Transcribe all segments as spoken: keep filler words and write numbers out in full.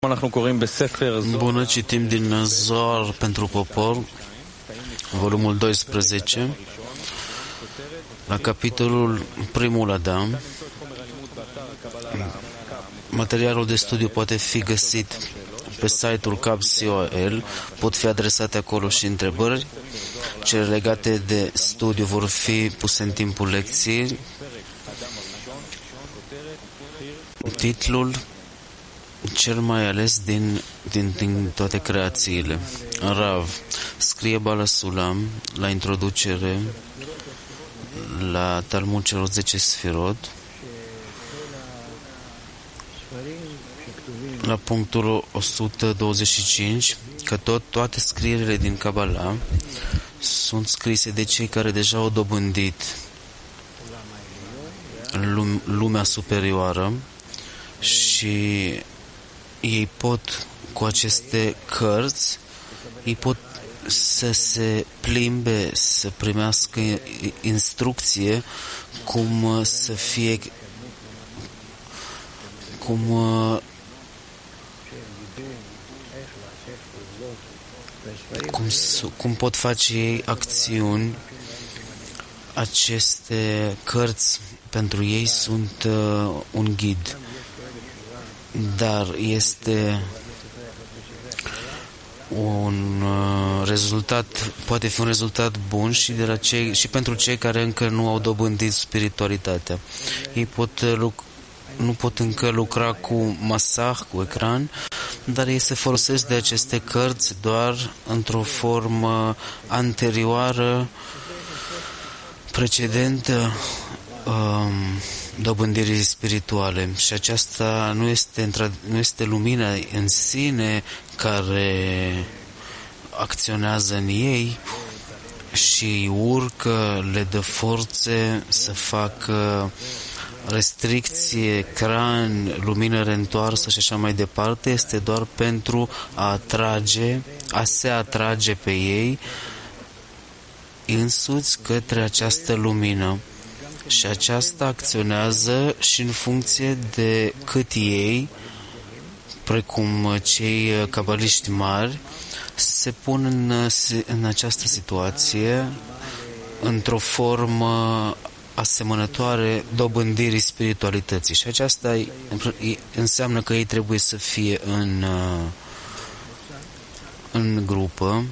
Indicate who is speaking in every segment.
Speaker 1: Bună, citim din Zohar pentru popor, volumul doisprezece, la capitolul primul Adam. Materialul de studiu poate fi găsit pe site-ul C A B C O L, pot fi adresate acolo și întrebări. Cele legate de studiu vor fi puse în timpul lecției. Titlul cel mai ales din, din, din toate creațiile. Rav scrie Bala Sulam la introducere la Talmud celor zece sfirot, la punctul o sută douăzeci și cinci, că tot, toate scrierile din Kabbalah sunt scrise de cei care deja au dobândit lumea superioară și ei pot, cu aceste cărți, ei pot să se plimbe, să primească instrucție cum să fie, cum cum, cum pot face ei acțiuni. Aceste cărți pentru ei sunt uh, un ghid, dar este un uh, rezultat, poate fi un rezultat bun și, de la cei, și pentru cei care încă nu au dobândit spiritualitatea. Ei pot, luc- nu pot încă lucra cu masah, cu ecran, dar ei se folosesc de aceste cărți doar într-o formă anterioară, precedentă um, dobândirii spirituale. Și aceasta nu este, nu este lumina în sine care acționează în ei și îi urcă, le dă forțe să facă restricție, ecran, lumină reîntoarsă și așa mai departe. Este doar pentru a atrage, a se atrage pe ei însuți către această lumină. Și aceasta acționează și în funcție de cât ei, precum cei cabaliști mari, se pun în, în această situație într-o formă asemănătoare dobândirii spiritualității. Și aceasta înseamnă că ei trebuie să fie în, în grupă,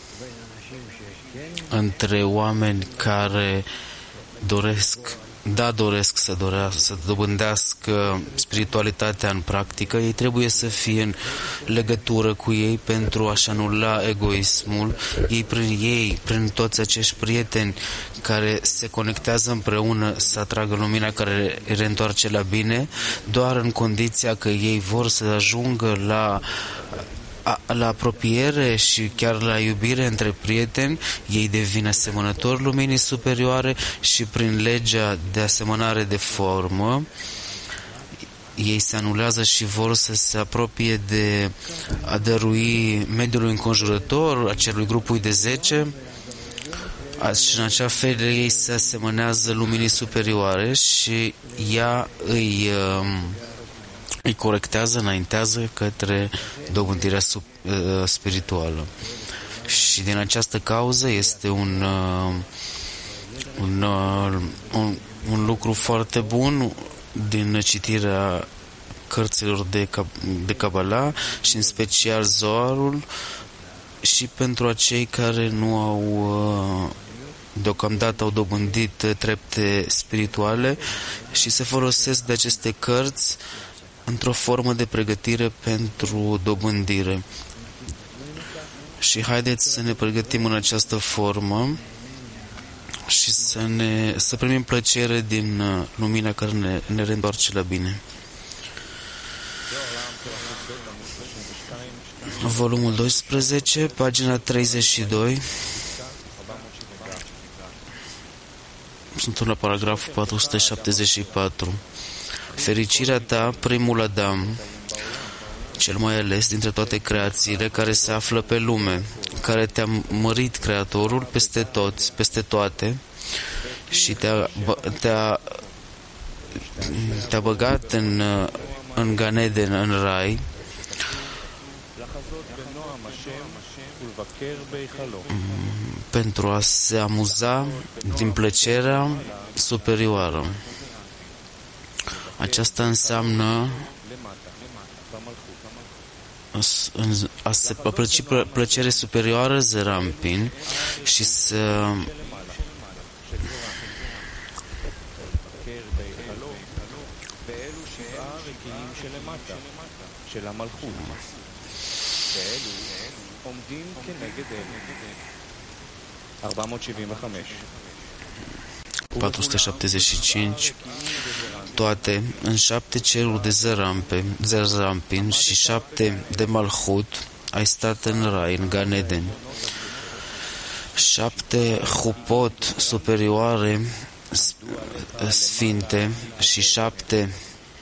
Speaker 1: între oameni care doresc, da, doresc să, dorească, să dobândească spiritualitatea în practică. Ei trebuie să fie în legătură cu ei pentru a-și anula egoismul. Ei, prin ei, prin toți acești prieteni care se conectează împreună, să atragă lumina care îi reîntoarce la bine, doar în condiția că ei vor să ajungă la la apropiere și chiar la iubire între prieteni, ei devin asemănători luminii superioare și prin legea de asemănare de formă ei se anulează și vor să se apropie de a dărui mediului înconjurător, acelui grupului de zece, și în acea fel ei se asemănează luminii superioare și ea îi îi corectează, înaintează către dobândirea sub, uh, spirituală. Și din această cauză este un, uh, un, uh, un, un lucru foarte bun din citirea cărților de, de Kabbalah și în special Zoharul și pentru acei care nu au uh, deocamdată au dobândit trepte spirituale și se folosesc de aceste cărți într-o formă de pregătire pentru dobândire. Și haideți să ne pregătim în această formă și să, ne, să primim plăcere din lumina care ne, ne reîntoarce la bine. Volumul doisprezece, pagina treizeci și doi. Sunt la paragraful patru sute șaptezeci și patru. Fericirea ta, primul Adam, cel mai ales dintre toate creațiile care se află pe lume, care te-a mărit Creatorul peste toți, peste toate și te-a, te-a, te-a băgat în, în Gan Eden, în Rai, pentru a se amuza din plăcerea superioară. Aceasta înseamnă a se plăci plăcere superioară Zerampin și să patru sute șaptezeci și cinci toate în șapte ceruri de Zerampe, Zerampin și șapte de Malhut ai stat în Rai, în Gan Eden. Șapte hupot superioare sfinte și șapte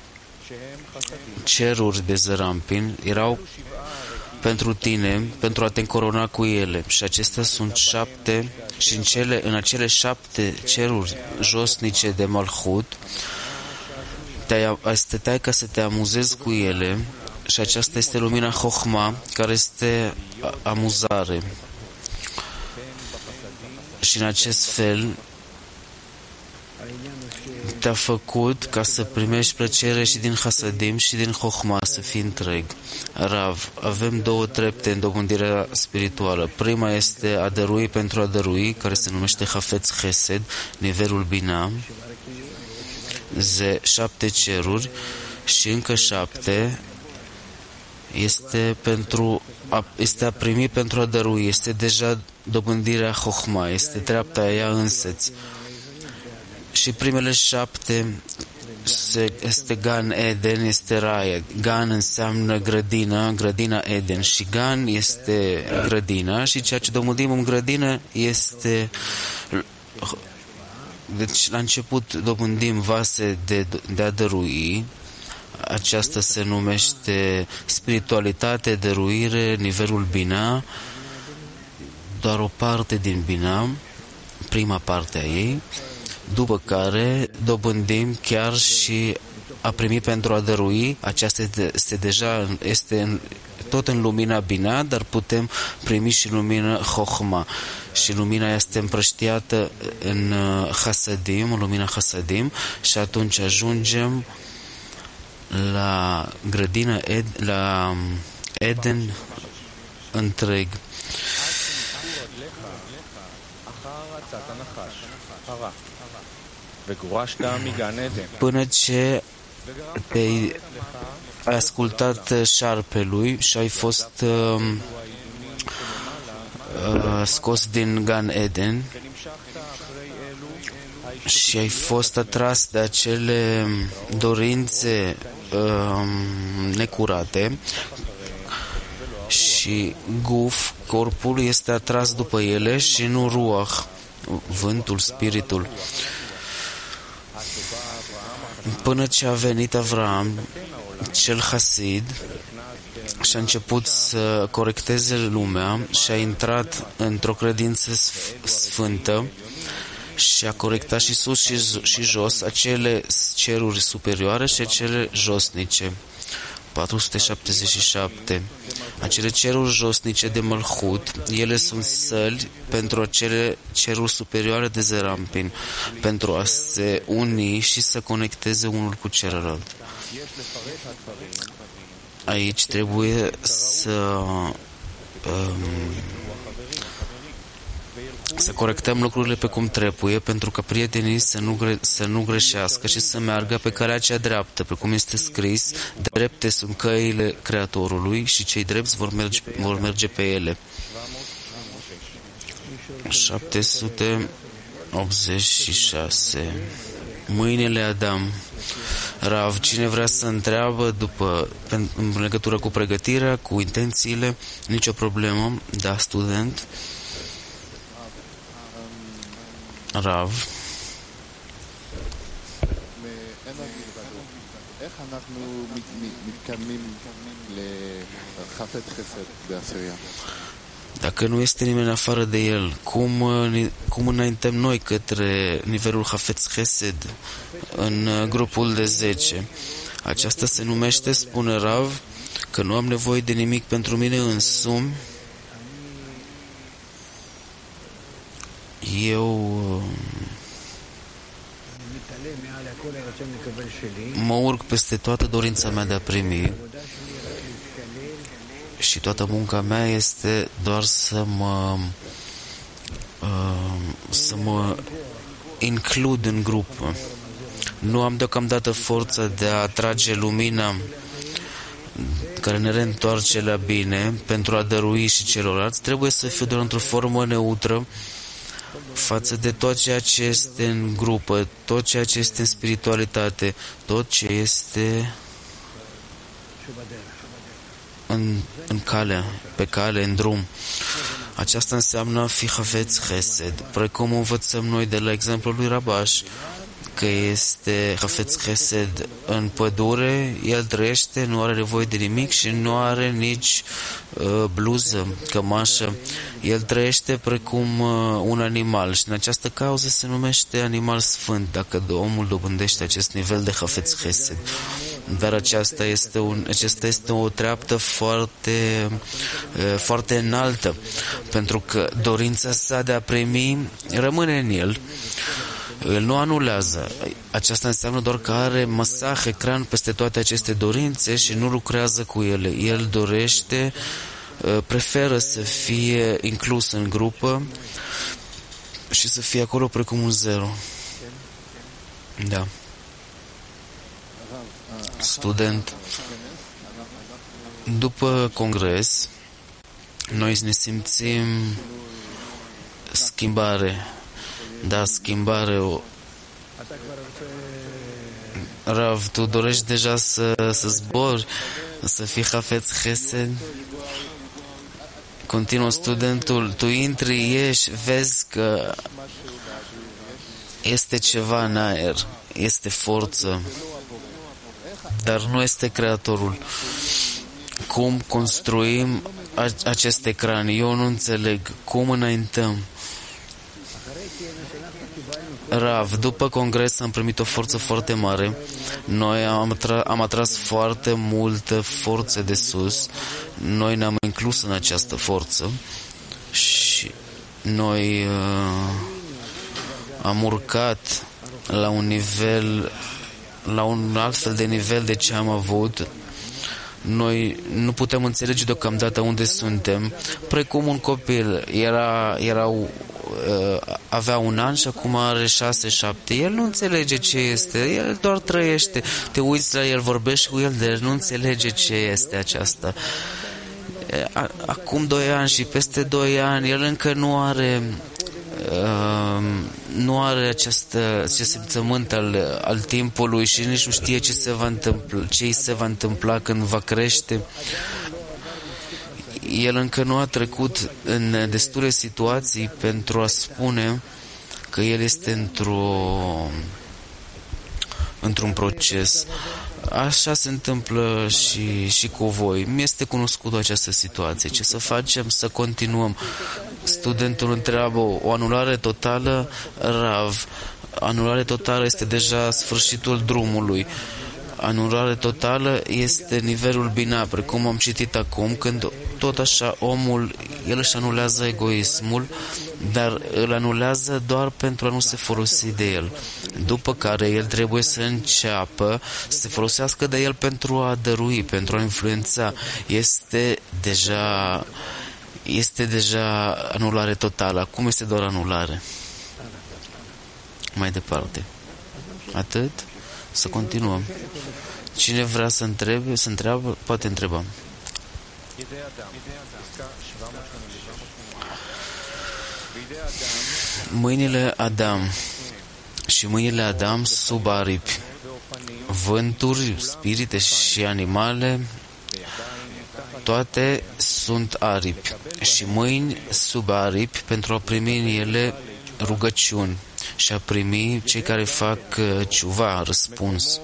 Speaker 1: ceruri de Zerampin erau pentru tine, pentru a te încorona cu ele. Și acestea sunt șapte, și în, cele, în acele șapte ceruri josnice de Malhut, te-ai, stăteai ca să te amuzezi cu ele, și aceasta este lumina Chochma, care este amuzare. Și în acest fel te-a făcut ca să primești plăcere și din Hasadim și din Chochma, să fii întreg. Rav, avem două trepte în dobândirea spirituală. Prima este a dărui pentru a dărui, care se numește Hafetz Chesed, nivelul Bina, ze șapte ceruri, și încă șapte este pentru a, este a primi pentru a dărui, este deja dobândirea Chochma, este treapta ea însăți. Și primele șapte este Gan Eden, este Rai. Gan înseamnă grădină, grădina Eden, și Gan este grădina, și ceea ce dobândim în grădină este... Deci la început dobândim vase de, de a dărui. Aceasta se numește spiritualitate, dăruire, nivelul Bina, doar o parte din Bina, prima parte a ei, după care dobândim chiar și a primi pentru a dărui. Aceasta este deja este în, tot în lumina Bina, dar putem primi și lumina Chochma, și lumina este împrăștiată în Hasadim, în lumina Hasadim, și atunci ajungem la grădina Ed, la Eden întreg. Până ce te-ai ascultat șarpelui și ai fost uh, uh, scos din Gan Eden și ai fost atras de acele dorințe uh, necurate, și guf, corpul, este atras după ele și nu ruach, vântul, spiritul. Până ce a venit Avram, cel Hasid, și a început să corecteze lumea și a intrat într-o credință sfântă și a corectat și sus și, și jos acele ceruri superioare și acele josnice. patru sute șaptezeci și șapte. Acele ceruri josnice de Malhut, ele sunt săli pentru acele ceruri superioare de Zerampin, pentru a se uni și să conecteze unul cu celălalt. Aici trebuie să um, să corectăm lucrurile pe cum trebuie, pentru că prietenii să nu, gre- să nu greșească și să meargă pe calea cea dreaptă, pe cum este scris: drepte sunt căile Creatorului și cei drepți vor merge, vor merge pe ele. șapte sute optzeci și șase. Mâinile Adam. Rav, cine vrea să întreabă după, în legătură cu pregătirea, cu intențiile, nicio problemă. Da, student. Rav. Dacă nu este nimeni afară de el, cum, cum înaintăm noi către nivelul Hafetz Chesed în grupul de zece? Aceasta se numește, spune Rav, că nu am nevoie de nimic pentru mine însumi, eu mă urc peste toată dorința mea de a primi și toată munca mea este doar să mă să mă includ în grup. Nu am deocamdată forța de a atrage lumina care ne reîntoarce la bine pentru a dărui și celorlalți. Trebuie să fiu doar într-o formă neutră față de tot ceea ce este în grupă, tot ceea ce este în spiritualitate, tot ce este în, în cale, pe cale, în drum. Aceasta înseamnă a fi Havetz Chesed, precum învățăm noi de la exemplul lui Rabash, că este Havetz Chesed în pădure, el trăiește, nu are nevoie de nimic și nu are nici uh, bluză, cămașă. El trăiește precum uh, un animal și în această cauză se numește animal sfânt, dacă omul dobândește acest nivel de Havetz Chesed. Dar aceasta este, un, aceasta este o treaptă foarte, uh, foarte înaltă, pentru că dorința sa de a primi rămâne în el. El nu anulează. Aceasta înseamnă doar că are masah, ecran peste toate aceste dorințe și nu lucrează cu ele. El dorește, preferă să fie inclus în grupă și să fie acolo precum un zero. Da. Student. După congres, noi ne simțim schimbare. Da, schimbare. O... Rav, tu dorești deja să, să zbori, să fii Havetz Chesed? Continuă studentul, tu intri, ieși, vezi că este ceva în aer, este forță, dar nu este Creatorul. Cum construim acest ecran? Eu nu înțeleg. Cum înaintăm? Rav, după congres am primit o forță foarte mare. Noi am, atra- am atras foarte multă forță de sus. Noi ne-am inclus în această forță și noi uh, am urcat la un nivel, la un alt fel de nivel de ce am avut. Noi nu putem înțelege deocamdată unde suntem. Precum un copil era, erau avea un an și acum are șase, șapte. El nu înțelege ce este, el doar trăiește. Te uiți la el, vorbești cu el, dar nu înțelege ce este aceasta. Acum doi ani și peste doi ani, el încă nu are uh, nu are acest, acest simțământ al, al timpului și nici nu știe ce se va întâmpla, ce îi se va întâmpla când va crește. El încă nu a trecut în destule situații pentru a spune că el este într-o, într-un proces. Așa se întâmplă și, și cu voi. Mi este cunoscută această situație. Ce să facem? Să continuăm. Studentul întreabă o anulare totală, Rav. Anulare totală este deja sfârșitul drumului. Anulare totală este nivelul bina, precum am citit acum, când tot așa omul, el își anulează egoismul, dar îl anulează doar pentru a nu se folosi de el. După care el trebuie să înceapă să se folosească de el pentru a dărui, pentru a influența. Este deja, este deja anulare totală. Acum este doar anulare. Mai departe. Atât? Să continuăm. Cine vrea să întrebe, să întreabă, poate întreba. Mâinile Adam și mâinile Adam sub aripi, vânturi, spirite și animale, toate sunt aripi și mâini sub aripi pentru a primi în ele rugăciuni și a primi cei care fac ciuva, răspuns.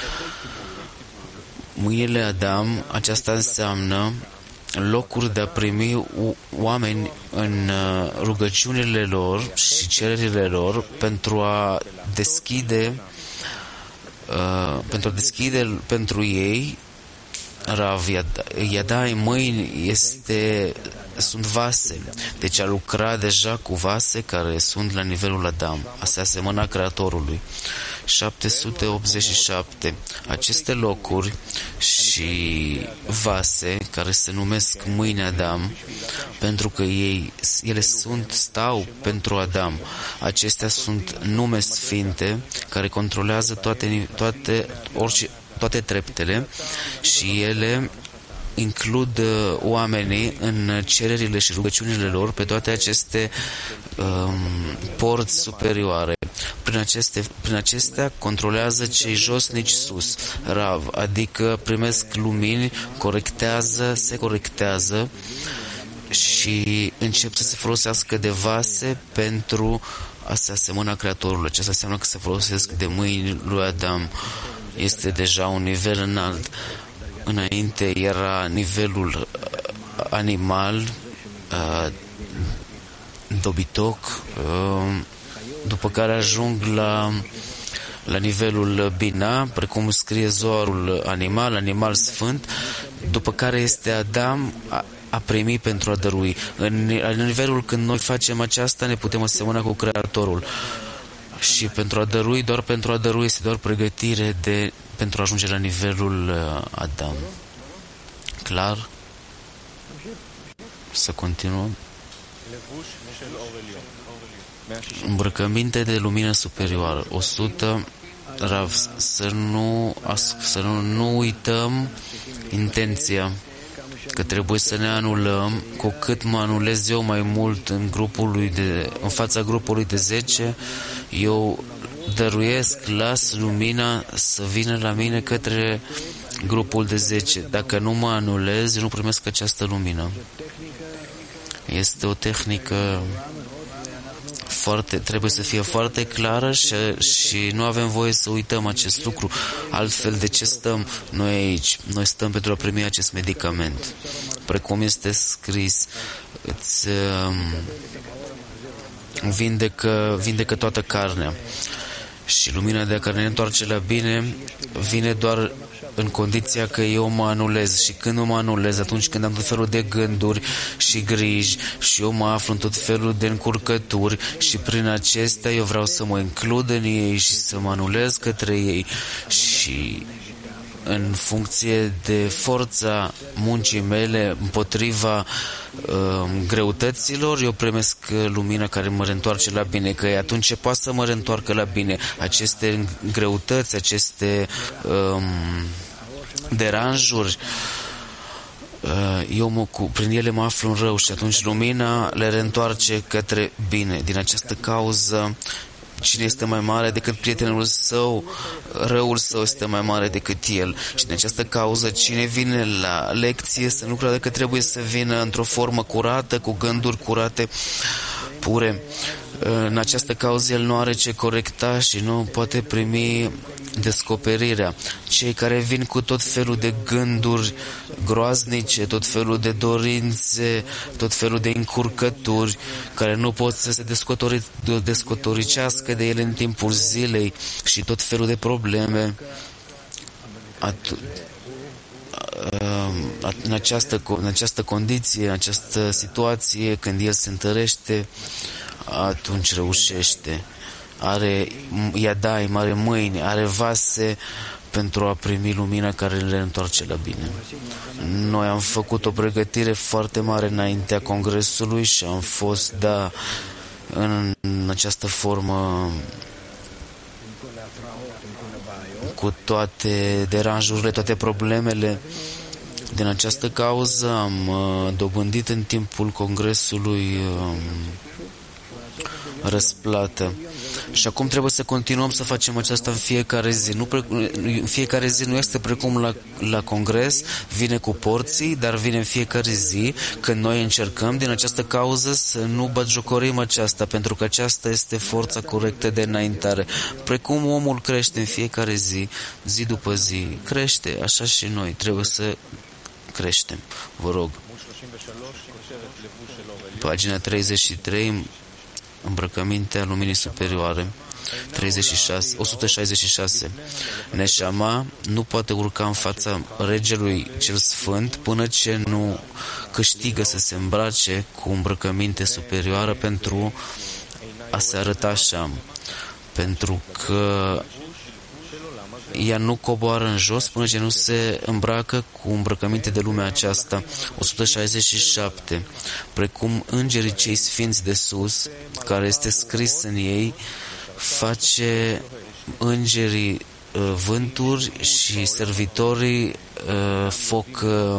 Speaker 1: Mâinile Adam, aceasta înseamnă locuri de a primi oameni în rugăciunile lor și cererile lor pentru a deschide uh, pentru a deschide pentru ei Rav, Yadai, mâini, este, sunt vase. Deci a lucra deja cu vase care sunt la nivelul Adam. Asta asemăna Creatorului. șapte sute optzeci și șapte. Aceste locuri și vase care se numesc mâini Adam, pentru că ei, ele sunt, stau pentru Adam. Acestea sunt nume sfinte care controlează toate, toate, orice, toate treptele și ele includ uh, oamenii în cererile și rugăciunile lor pe toate aceste um, porți superioare. Prin, aceste, prin acestea controlează cei josnici sus, Rav, adică primesc lumini, corectează, se corectează și încep să se folosească de vase pentru a se asemăna Creatorului. Aceasta înseamnă că se folosesc de mâini lui Adam. Este deja un nivel înalt. Înainte era nivelul animal, dobitoc, după care ajung la, la nivelul bina, precum scrie Zoharul, animal, animal sfânt, după care este Adam, a, a primi pentru a dărui. În, în nivelul când noi facem aceasta, ne putem asemăna cu Creatorul. Și pentru a dărui, doar pentru a dărui, este doar pregătire de, pentru a ajunge la nivelul uh, Adam. Clar? Să continuăm. Îmbrăcăminte de lumină superioară. o sută. Rav, să nu, să nu, nu uităm intenția că trebuie să ne anulăm. Cu cât mă anulez eu mai mult în, grupului de, în fața grupului de zece, eu dăruiesc, las lumina să vină la mine către grupul de zece. Dacă nu mă anulez, eu nu primesc această lumină. Este o tehnică foarte, trebuie să fie foarte clară și, și nu avem voie să uităm acest lucru. Altfel, de ce stăm noi aici? Noi stăm pentru a primi acest medicament. Precum este scris, îți um, vindecă, vindecă toată carnea. Și lumina de care ne întoarce la bine vine doar în condiția că eu mă anulez. Și când mă anulez, atunci când am tot felul de gânduri și griji și eu mă aflu în tot felul de încurcături și prin acestea eu vreau să mă includ în ei și să mă anulez către ei și în funcție de forța muncii mele împotriva uh, greutăților, eu primesc lumina care mă reîntoarce la bine, că atunci ce poate să mă reîntoarcă la bine? Aceste greutăți, aceste um, deranjuri, uh, eu mă, cu, prin ele mă aflu în rău și atunci lumina le reîntoarce către bine. Din această cauză, cine este mai mare decât prietenul său, răul său este mai mare decât el. Și din această cauză, cine vine la lecție să nu creadă că trebuie să vină într-o formă curată, cu gânduri curate, pure. În această cauză el nu are ce corecta și nu poate primi descoperirea. Cei care vin cu tot felul de gânduri groaznice, tot felul de dorințe, tot felul de încurcături, care nu pot să se descotori, descotoricească de ele în timpul zilei și tot felul de probleme, At- în această, în această condiție, în această situație, când el se întărește, atunci reușește. Are iadai, are mâini, are vase pentru a primi lumina care le întoarce la bine. Noi am făcut o pregătire foarte mare înaintea congresului și am fost, da, în această formă cu toate deranjurile, toate problemele. Din această cauză am dobândit în timpul congresului răsplată. Și acum trebuie să continuăm să facem aceasta în fiecare zi. Nu pre, în fiecare zi nu este precum la, la congres, vine cu porții, dar vine în fiecare zi când noi încercăm din această cauză să nu batjocorim aceasta, pentru că aceasta este forța corectă de înaintare. Precum omul crește în fiecare zi, zi după zi, crește, așa și noi trebuie să creștem. Vă rog. Pagina treizeci și trei, îmbrăcămintea luminii superioare. treizeci și șase, o sută șaizeci și șase. Neșama nu poate urca în fața Regelui cel Sfânt până ce nu câștigă să se îmbrace cu îmbrăcăminte superioară pentru a se arăta așa. Pentru că ea nu coboară în jos până ce nu se îmbracă cu îmbrăcăminte de lumea aceasta. o sută șaizeci și șapte. Precum îngerii cei sfinți de sus, care este scris în ei, face îngerii uh, vânturi și servitorii uh, foc uh,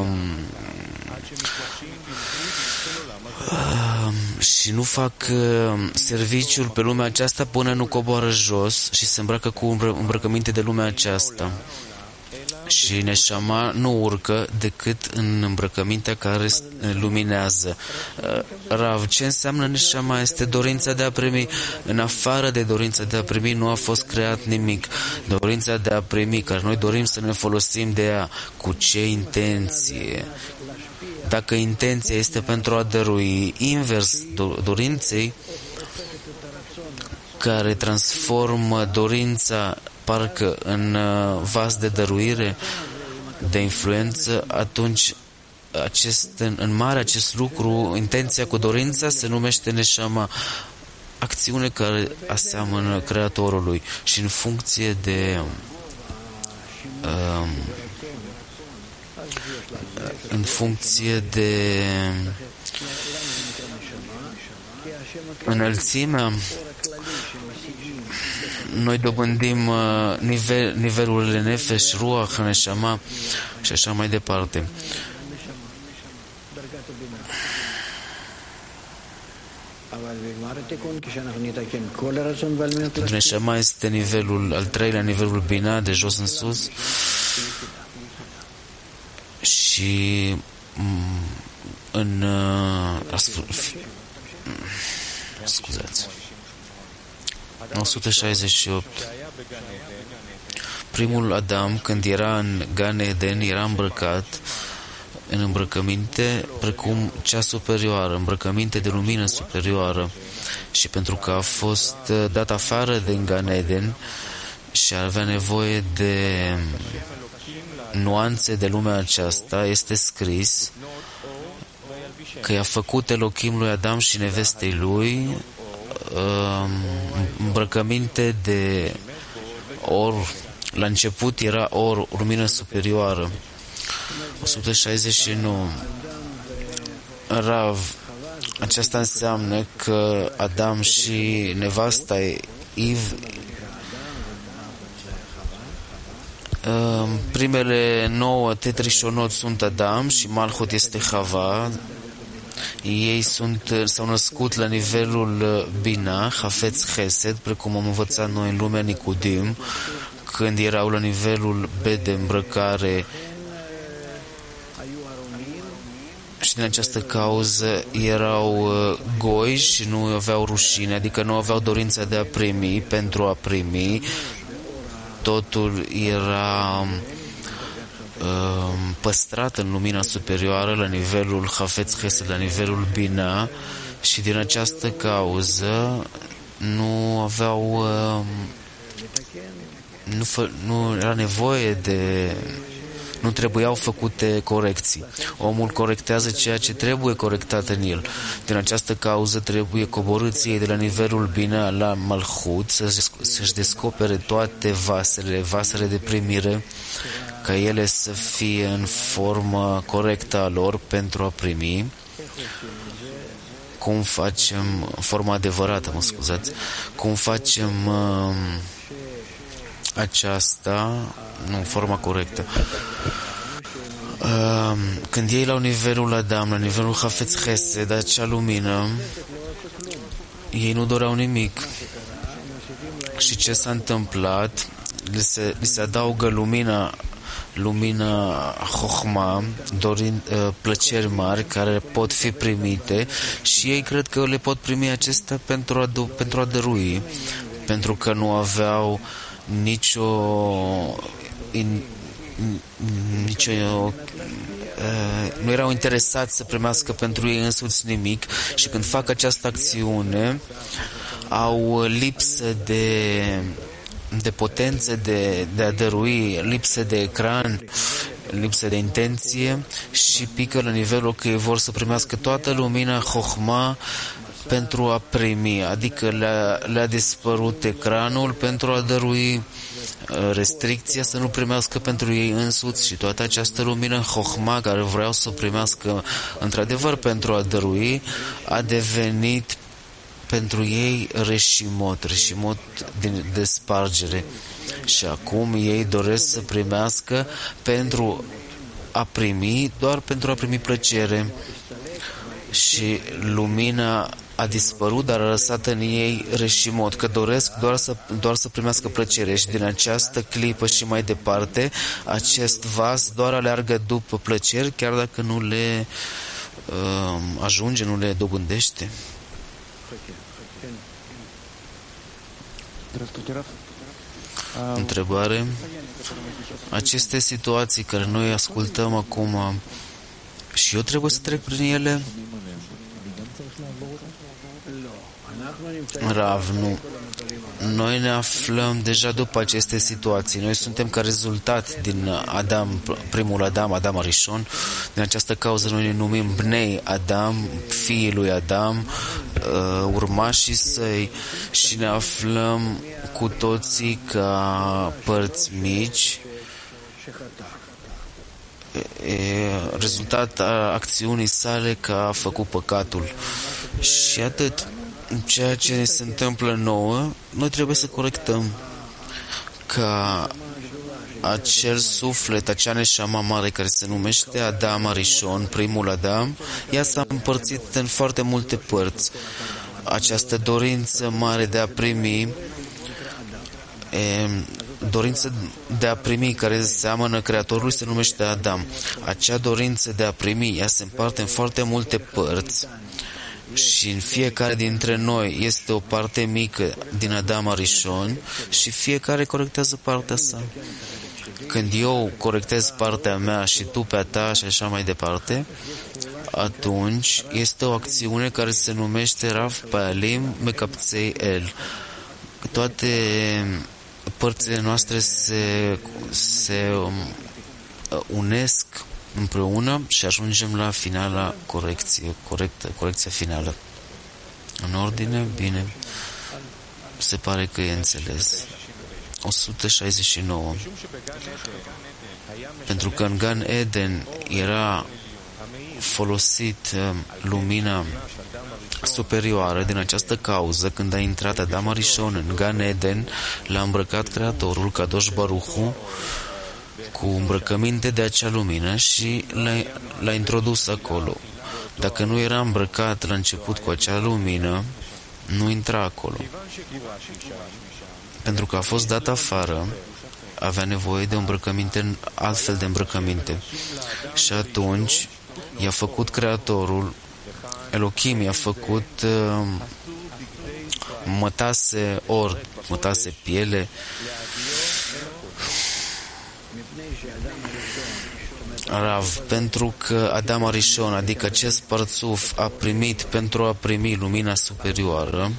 Speaker 1: uh, și nu fac uh, serviciul pe lumea aceasta până nu coboară jos și se îmbracă cu îmbră, îmbrăcăminte de lumea aceasta. Și neșama nu urcă decât în îmbrăcămintea care luminează. Rav, ce înseamnă neșama? Este dorința de a primi. În afară de dorința de a primi nu a fost creat nimic. Dorința de a primi, care noi dorim să ne folosim de ea. Cu ce intenție? Dacă intenția este pentru a dărui, invers dorinței, care transformă dorința parcă în vas de dăruire, de influență, atunci acest, în, în mare acest lucru, intenția cu dorința se numește neșama, acțiune care aseamănă Creatorului și în funcție de um, în funcție de înălțimea, noi dobândim uh, nivel, nivelurile nefesh, ruach, neshama și așa mai departe. Neshama este nivelul al treilea, nivelul bina, de jos în sus, și în uh, scuzați o sută șaizeci și opt. Primul Adam, când era în Gan Eden, era îmbrăcat în îmbrăcăminte precum cea superioară, îmbrăcăminte de lumină superioară, și pentru că a fost dat afară din Gan Eden și avea nevoie de nuanțe de lumea aceasta, este scris că i-a făcut Elohim lui Adam și nevestei lui îmbrăcăminte de or. La început era or, lumină superioară. o sută șaizeci și nouă. Rav, aceasta înseamnă că Adam și nevasta Eve, primele nouă tetrișonot sunt Adam și Malchut este Hava. Ei sunt, s-au născut la nivelul Bina, Hafetz Chesed, precum am învățat noi în lumea Nicudim, când erau la nivelul B de îmbrăcare, și din această cauză erau goi și nu aveau rușine, adică nu aveau dorința de a primi pentru a primi. Totul era păstrat în lumina superioară la nivelul Hafetz Chesed, la nivelul Bina, și din această cauză nu aveau nu, fă, nu era nevoie de nu trebuiau făcute corecții. Omul corectează ceea ce trebuie corectat în el. Din această cauză trebuie coborâți ei de la nivelul Bina la Malchut, să-și descopere toate vasele, vasele de primire, ca ele să fie în formă corectă a lor pentru a primi. Cum facem, forma adevărată, mă scuzați, cum facem uh, aceasta, nu, forma corectă. Uh, când ei la nivelul Adam, la nivelul Hafetz Chesed, acea lumină, ei nu doreau nimic. Și ce s-a întâmplat? Li se, li se adaugă lumina lumina Chochma, dorind, uh, plăceri mari care pot fi primite, și ei cred că le pot primi acestea pentru a, pentru a dărui, pentru că nu aveau nicio in, nicio nu erau interesați să primească pentru ei însuți nimic și când fac această acțiune au lipsă de, de potențe de, de a dărui, lipsă de ecran, lipsă de intenție și pică la nivelul că ei vor să primească toată lumina, chokhma, pentru a primi, adică le-a, le-a dispărut ecranul pentru a dărui, restricția să nu primească pentru ei însuți și toată această lumină, chokhma, care vreau să o primească într-adevăr pentru a dărui, a devenit pentru ei reșimot, reșimot de spargere. Și acum ei doresc să primească pentru a primi, doar pentru a primi plăcere. Și lumina a dispărut, dar a lăsat în ei reșimot, că doresc doar să, doar să primească plăcere. Și din această clipă și mai departe, acest vas doar aleargă după plăceri, chiar dacă nu le uh, ajunge, nu le dobândește. Întrebare. Aceste situații care noi ascultăm acum, și eu trebuie să trec prin ele? Rav, nu. Noi ne aflăm deja după aceste situații. Noi suntem ca rezultat din Adam, primul Adam, Adam Arishon. Din această cauză noi ne numim Bnei Adam, fiii lui Adam, urmașii săi, și ne aflăm cu toții ca părți mici, rezultat a acțiunii sale că a făcut păcatul. Și atât. Ceea ce se întâmplă nouă, noi trebuie să corectăm ca acel suflet, acea neșama mare care se numește Adam Arishon, primul Adam, ea s-a împărțit în foarte multe părți. Această dorință mare de a primi, e, dorință de a primi care seamănă Creatorului se numește Adam. Acea dorință de a primi, ea se împarte în foarte multe părți. Și în fiecare dintre noi este o parte mică din Adam Arishon și fiecare corectează partea sa. Când eu corectez partea mea și tu pe a ta și așa mai departe, atunci este o acțiune care se numește Rav Pa'alim Mekapței El. Toate părțile noastre se, se unesc împreună și ajungem la finala corecție, corectă, corecția finală. În ordine? Bine. Se pare că e înțeles. o sută șaizeci și nouă. Pentru că în Gan Eden era folosit lumina superioară, din această cauză, când a intrat Adam Arishon în Gan Eden, l-a îmbrăcat Creatorul, Kadosh Baruch Hu, cu îmbrăcăminte de acea lumină și l-a, l-a introdus acolo. Dacă nu era îmbrăcat la început cu acea lumină, nu intra acolo. Pentru că a fost dat afară, avea nevoie de îmbrăcăminte, altfel de îmbrăcăminte. Și atunci i-a făcut Creatorul, Elohim i-a făcut uh, mătase or, mătase piele, Rav, pentru că Adam Arishon, adică acest părțuf, a primit pentru a primi lumina superioară,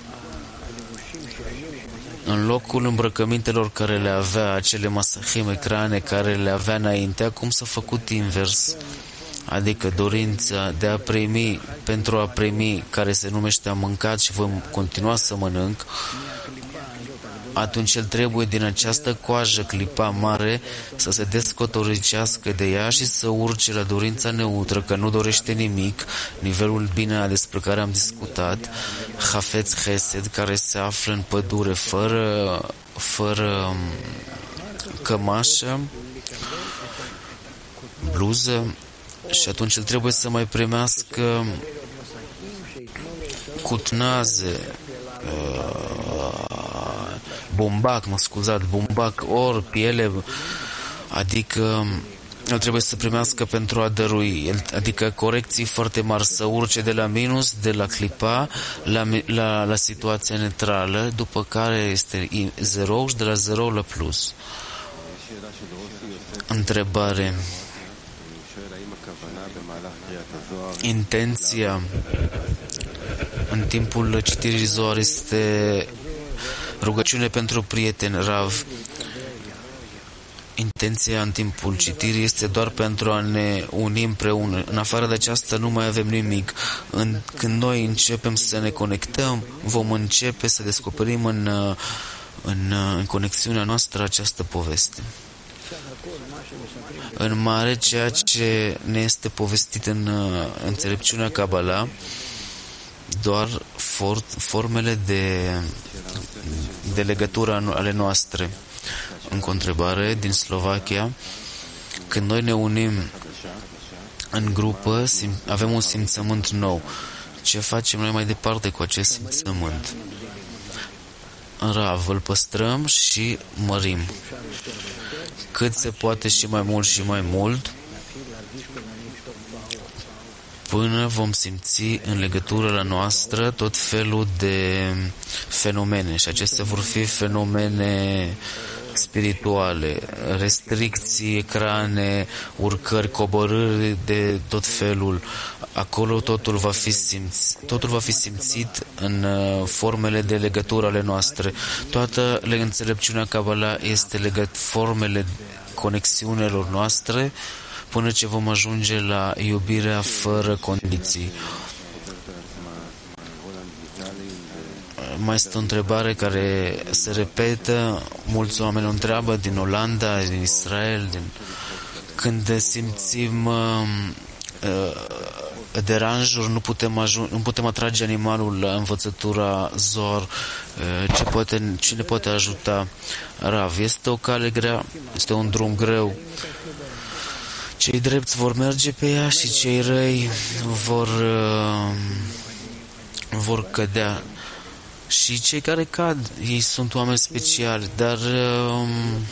Speaker 1: în locul îmbrăcămintelor care le avea, acele masahim, ecrane care le avea înainte, acum s-a făcut invers. Adică dorința de a primi pentru a primi, care se numește am mâncat și vom continua să mănânc, atunci el trebuie din această coajă, clipa mare, să se descotoricească de ea și să urce la dorința neutră, că nu dorește nimic, nivelul bine despre care am discutat, Hafetz Chesed, care se află în pădure fără, fără cămașă, bluză, și atunci el trebuie să mai primească cutnaze, bumbac, mă scuzați, bumbac, or, piele, adică el trebuie să primească pentru a dărui, adică corecții foarte mari, să urce de la minus, de la clipa, la, la, la situația neutrală, după care este zero și de la zero la plus. Întrebare. intenția în timpul citirii Zohar este rugăciune pentru prieteni, Rav. Intenția în timpul citirii este doar pentru a ne uni împreună. În afară de aceasta nu mai avem nimic. În, când noi începem să ne conectăm, vom începe să descoperim în, în, în conexiunea noastră această poveste. În mare, ceea ce ne este povestit în înțelepciunea Kabbalah, doar for, formele de, de legătură ale noastre. Încă o întrebare din Slovacia. Când noi ne unim în grupă, avem un simțământ nou. Ce facem noi mai departe cu acest simțământ? Rav, îl păstrăm și mărim. Cât se poate și mai mult și mai mult, până vom simți în legătură la noastră tot felul de fenomene. Și acestea vor fi fenomene spirituale, restricții, ecrane, urcări, coborâri de tot felul. Acolo totul va fi simțit, totul va fi simțit în formele de legătură ale noastre. Toată înțelepciunea Kabbalah este legat formele conexiunilor noastre până ce vom ajunge la iubirea fără condiții. Mai este o întrebare care se repetă, mulți oameni o întreabă din Olanda, din Israel, din... când simțim uh, uh, deranjuri, nu putem, ajun... nu putem atrage animalul la învățătura Zohar, uh, ce poate, cine poate ajuta? Rav, este o cale grea, este un drum greu. Cei drepți vor merge pe ea și cei răi vor, uh, vor cădea. Și cei care cad, ei sunt oameni speciali, dar um,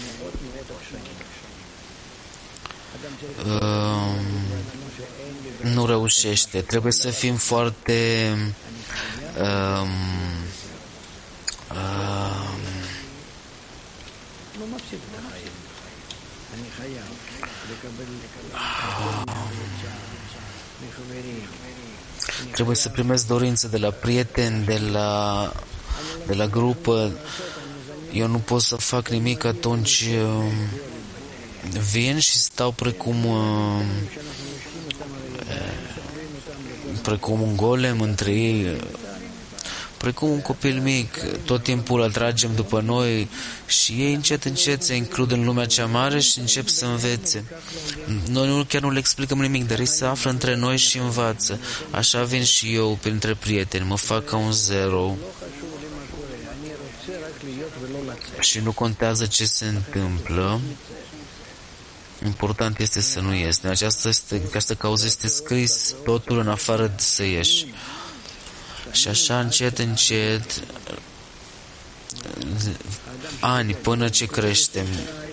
Speaker 1: um, nu reușește. Trebuie să fim foarte um, um, trebuie să primesc dorințe de la prieteni, de la, de la grupă. Eu nu pot să fac nimic, atunci uh, vin și stau precum uh, precum un golem între ei, precum un copil mic. Tot timpul atragem după noi și ei încet, încet se includ în lumea cea mare și încep să învețe. Noi nu, chiar nu le explicăm nimic, dar ei se află între noi și învață. Așa vin și eu printre prieteni, mă fac ca un zero și nu contează ce se întâmplă. Important este să nu ies. În această, această cauză este scris totul în afară de să ieși. Și așa încet, încet, ani până ce creștem.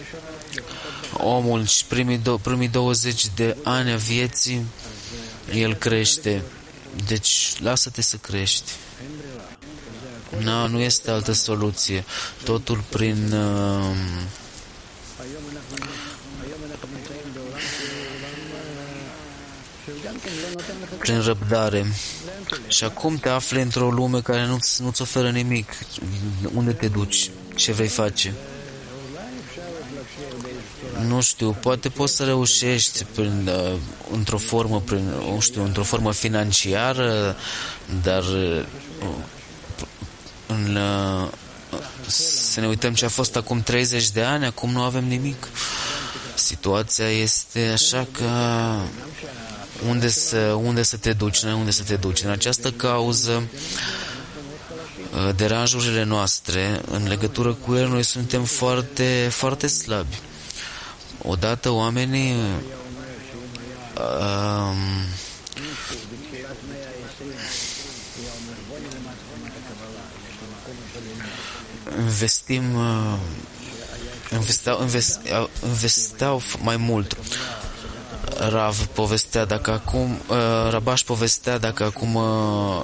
Speaker 1: Omul și primii, do- primii douăzeci de ani a vieții, el crește. Deci, lasă-te să crești. No, nu este altă soluție. Totul prin... Uh, prin răbdare. Și acum te afli într-o lume care nu, nu-ți oferă nimic. Unde te duci? Ce vei face? Nu știu, poate poți să reușești prin, uh, într-o formă, prin, nu știu, într-o formă financiară, dar uh, în, uh, să ne uităm ce a fost acum treizeci de ani, acum nu avem nimic. Situația este așa că unde să, unde să te duci, unde să te duci. În această cauză, deranjurile noastre, în legătură cu el, noi suntem foarte, foarte slabi. Odată oamenii um, investim investeau, investeau, investeau mai mult. Rav povestea dacă acum uh, Rabaș povestea dacă acum uh,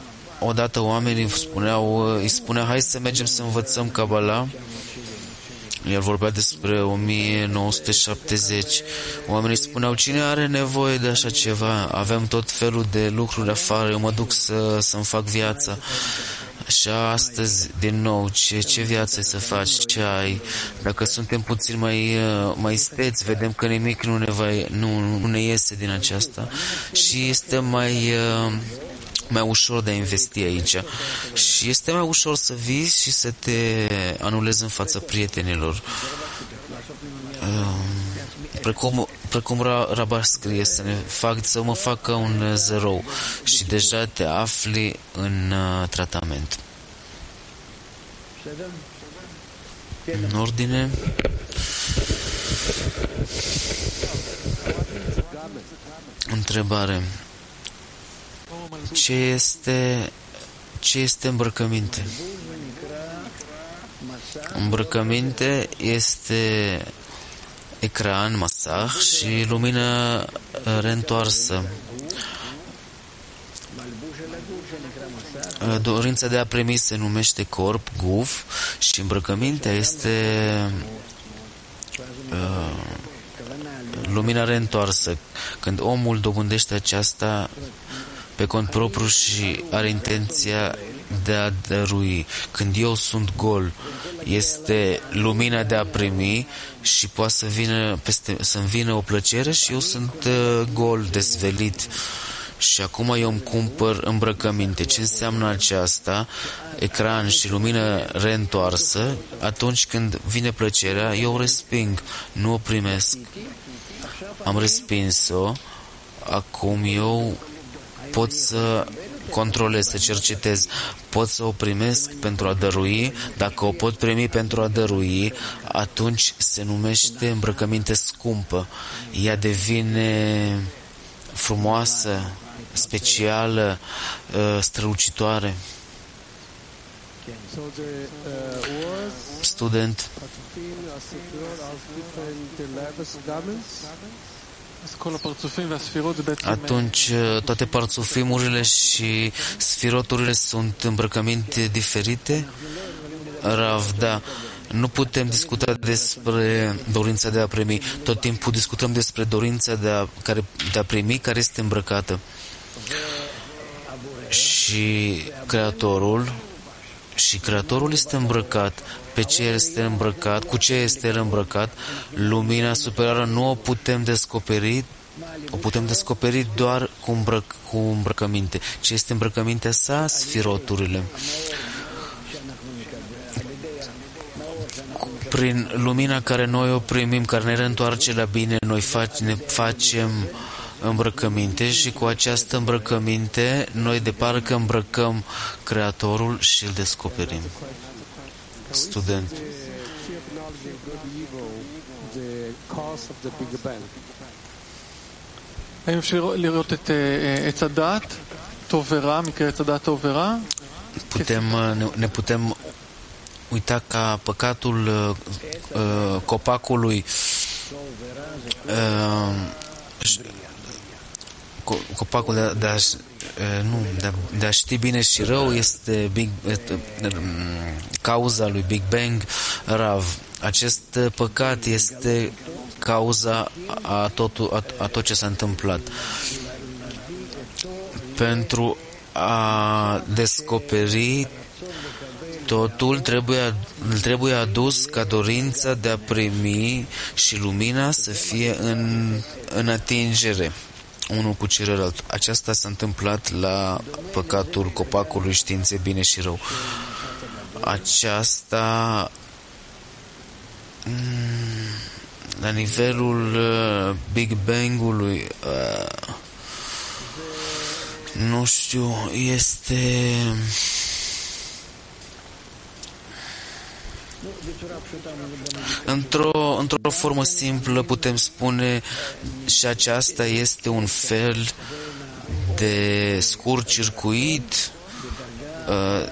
Speaker 1: odată oamenii spuneau, uh, îi spunea hai să mergem să învățăm Kabbalah El vorbea despre o mie nouă sute șaptezeci. Oamenii spuneau, cine are nevoie de așa ceva? Aveam tot felul de lucruri afară, eu mă duc să, să-mi fac viața. Și astăzi, din nou, ce, ce viață să faci, ce ai? Dacă suntem puțin mai, mai steți, vedem că nimic nu ne, va, nu, nu ne iese din aceasta și este mai, mai ușor de a investi aici. Și este mai ușor să vii și să te anulezi în fața prietenilor. Precum, precum Rabash scrie, să, ne fac, să mă facă un zero și deja te afli în uh, tratament. În ordine. Întrebare. Ce este, ce este îmbrăcăminte? Îmbrăcăminte este ecran, masaj și lumină reîntoarsă. Dorința de a primi se numește corp, guf, și îmbrăcămintea este uh, lumina reîntoarsă. Când omul dobândește aceasta pe cont propriu și are intenția de a dărui. Când eu sunt gol, este lumina de a primi și poate să vină peste, să-mi vină o plăcere și eu sunt uh, gol, desvelit. Și acum eu îmi cumpăr îmbrăcăminte. Ce înseamnă aceasta? Ecran și lumină reîntoarsă. Atunci când vine plăcerea, eu o resping, nu o primesc. Am respins-o. Acum eu pot să controlez, să cercetez. Pot să o primesc pentru a dărui. Dacă o pot primi pentru a dărui, atunci se numește îmbrăcăminte scumpă. Ea devine frumoasă, specială, strălucitoare. Student. Atunci toate parțufimurile și sfiroturile sunt îmbrăcăminte diferite? Rav, da. Nu putem discuta despre dorința de a primi. Tot timpul discutăm despre dorința de a, care, de a primi care este îmbrăcată. Și Creatorul și Creatorul este îmbrăcat. Pe ce este îmbrăcat? Cu ce este îmbrăcat? Lumina superioară nu o putem descoperi. O putem descoperi doar cu, îmbrăc, cu îmbrăcăminte. Ce este îmbrăcămintea sa? Sfiroturile. Prin lumina care noi o primim, care ne reîntoarce la bine, noi fac, ne facem îmbrăcăminte și cu această îmbrăcăminte noi de parcă îmbrăcăm Creatorul și îl descoperim. Student.
Speaker 2: האם אפשר לראות את עץ הדעת, טוב ורע, מקרה עץ הדעת טוב ורע?
Speaker 1: Putem, ne, ne putem uita ca păcatul uh, copacului uh, copacul de, de, a, uh, nu, de, de a ști bine și rău este big, uh, cauza lui Big Bang Rav. Acest păcat este cauza a, totul, a, a tot ce s-a întâmplat. Pentru a descoperi totul trebuie, trebuie adus ca dorința de a primi și lumina să fie în, în atingere unul cu celălalt. Aceasta s-a întâmplat la păcatul copacului științei bine și rău. Aceasta la nivelul uh, Big Bang-ului uh, nu știu, este într-o, într-o formă simplă putem spune și aceasta este un fel de scurt circuit uh,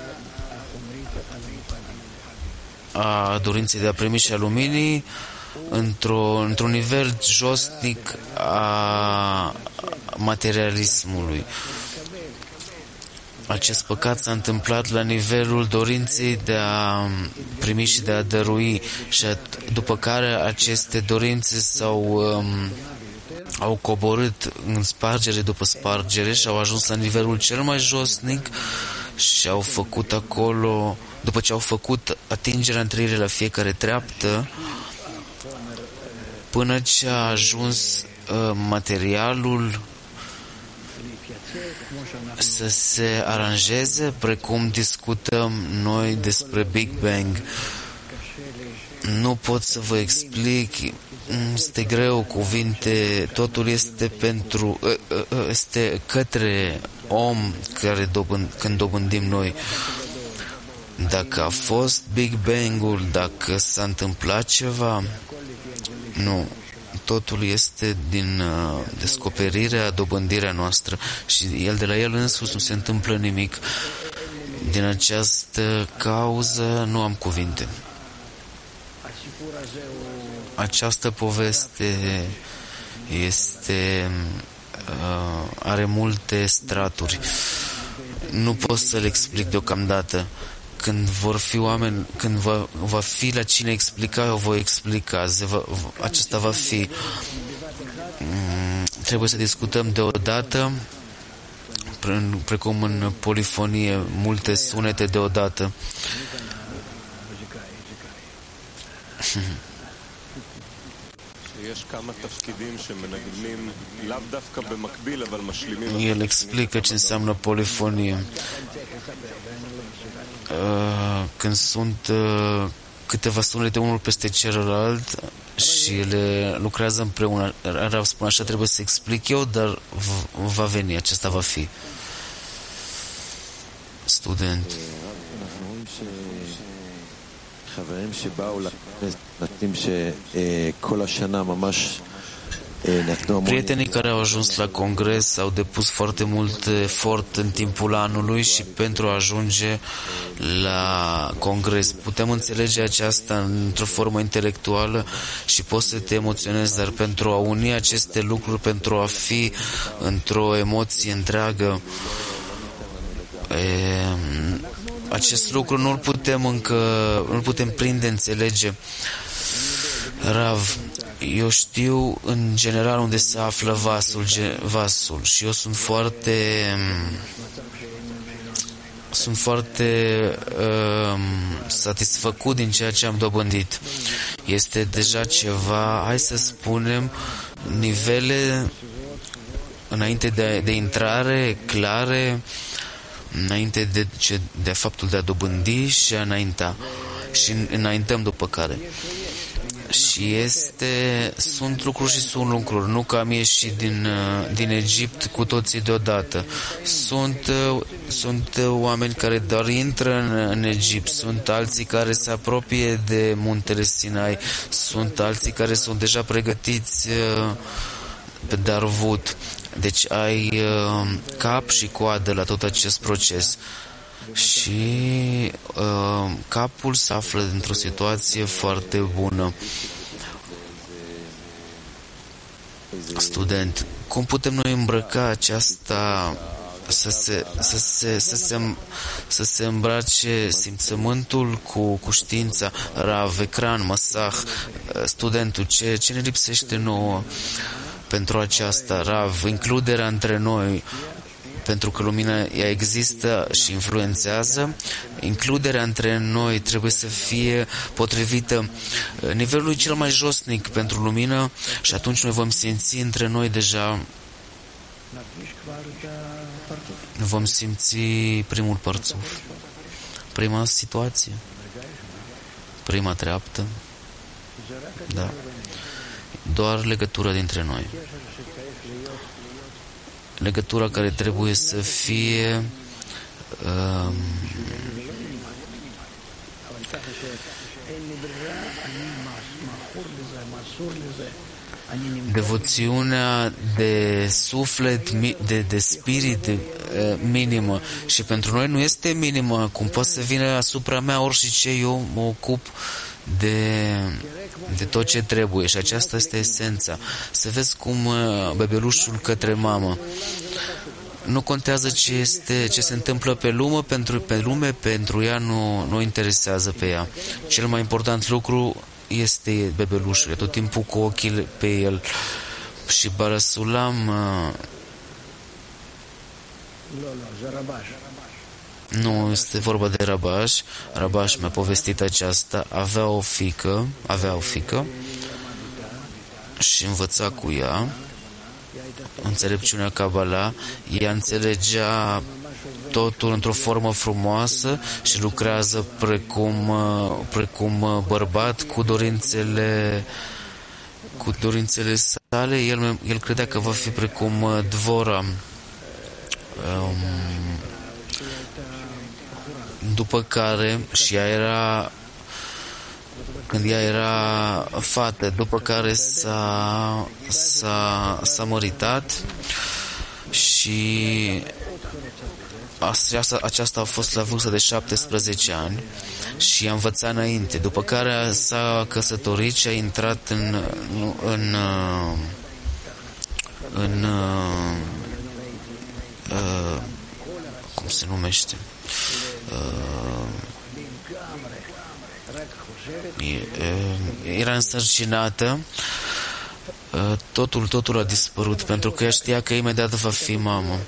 Speaker 1: a dorinței de a primi și a luminii într-o, într-un nivel josnic a materialismului. acest păcat s-a întâmplat la nivelul dorinței de a primi și de a dărui și după care aceste dorințe s-au um, au coborât în spargere după spargere și au ajuns la nivelul cel mai josnic și au făcut acolo, după ce au făcut atingerea între ele la fiecare treaptă, până ce a ajuns uh, materialul să se aranjeze, precum discutăm noi despre Big Bang. Nu pot să vă explic, este greu cuvinte, totul este pentru, este către om care dobând, când dobândim noi. Dacă a fost Big Bang-ul, dacă s-a întâmplat ceva, nu. Totul este din uh, descoperirea, dobândirea noastră și el de la el însuși nu se întâmplă nimic. Din această cauză nu am cuvinte. Această poveste este uh, are multe straturi. Nu pot să le explic deocamdată. Când vor fi oameni, când va, va fi la cine explica, eu voi explica. Va, acesta va fi. Trebuie să discutăm deodată, precum în polifonie, multe sunete deodată. El explică ce înseamnă polifonie. Când sunt câteva sunete unul peste celălalt și ele lucrează împreună. Rav spune așa, trebuie să explic eu, dar va veni, acesta va fi. Student. Prietenii care au ajuns la congres au depus foarte mult efort în timpul anului și pentru a ajunge la congres. Putem înțelege aceasta într-o formă intelectuală și poți să te emoționezi, dar pentru a uni aceste lucruri, pentru a fi într-o emoție întreagă, e, acest lucru nu-l putem încă, nu-l putem prinde, înțelege. Rav, eu știu în general unde se află vasul, vasul și eu sunt foarte sunt foarte uh, satisfăcut din ceea ce am dobândit. Este deja ceva, hai să spunem, nivele înainte de, de intrare clare, înainte de, de faptul de a dobândi și a înainta. Și înaintăm după care. Și este, sunt lucruri și sunt lucruri, nu că am ieșit din, din Egipt cu toții deodată. Sunt, sunt oameni care doar intră în, în Egipt, sunt alții care se apropie de muntele Sinai, sunt alții care sunt deja pregătiți pe darvut. Deci ai cap și coadă la tot acest proces. Și uh, capul se află într-o situație foarte bună. Student, cum putem noi îmbrăca aceasta, să se, să se, să se, să se îmbrace simțământul cu, cu știința? Rav, ecran, masah, studentul, ce, ce ne lipsește nouă pentru aceasta? Rav, includerea între noi, pentru că lumina ea există și influențează, includerea între noi trebuie să fie potrivită nivelului cel mai josnic pentru lumină și atunci noi vom simți între noi deja, vom simți primul părțuf, prima situație, prima treaptă, da, doar legătura dintre noi. Legătura care trebuie să fie um, devoțiunea de suflet, de, de spirit de, uh, minimă. Și pentru noi nu este minimă, cum poate să vină asupra mea orice ce eu mă ocup de, de tot ce trebuie și aceasta este esența. Să vezi cum bebelușul către mamă. Nu contează ce, este, ce se întâmplă pe lume, pentru, pe lume, pentru ea nu, nu interesează pe ea. Cel mai important lucru este bebelușul, tot timpul cu ochii pe el. Și Barasulam nu este vorba de Rabash. Rabash mi-a povestit aceasta. Avea o fiică, avea o fiică și învăța cu ea înțelepciunea Kabbalah. Ea înțelegea totul într-o formă frumoasă și lucrează precum, precum bărbat cu dorințele cu dorințele sale. El, el credea că va fi precum Dvora. Um, după care și ea era când ea era fată, după care s-a, s-a, s-a măritat și aceasta, aceasta a fost la vârstă de șaptesprezece ani și a învățat înainte, după care s-a căsătorit și a intrat în în, în, în uh, cum se numește uh, era însărcinată. Totul, totul a dispărut pentru că ea știa că imediat va fi mamă.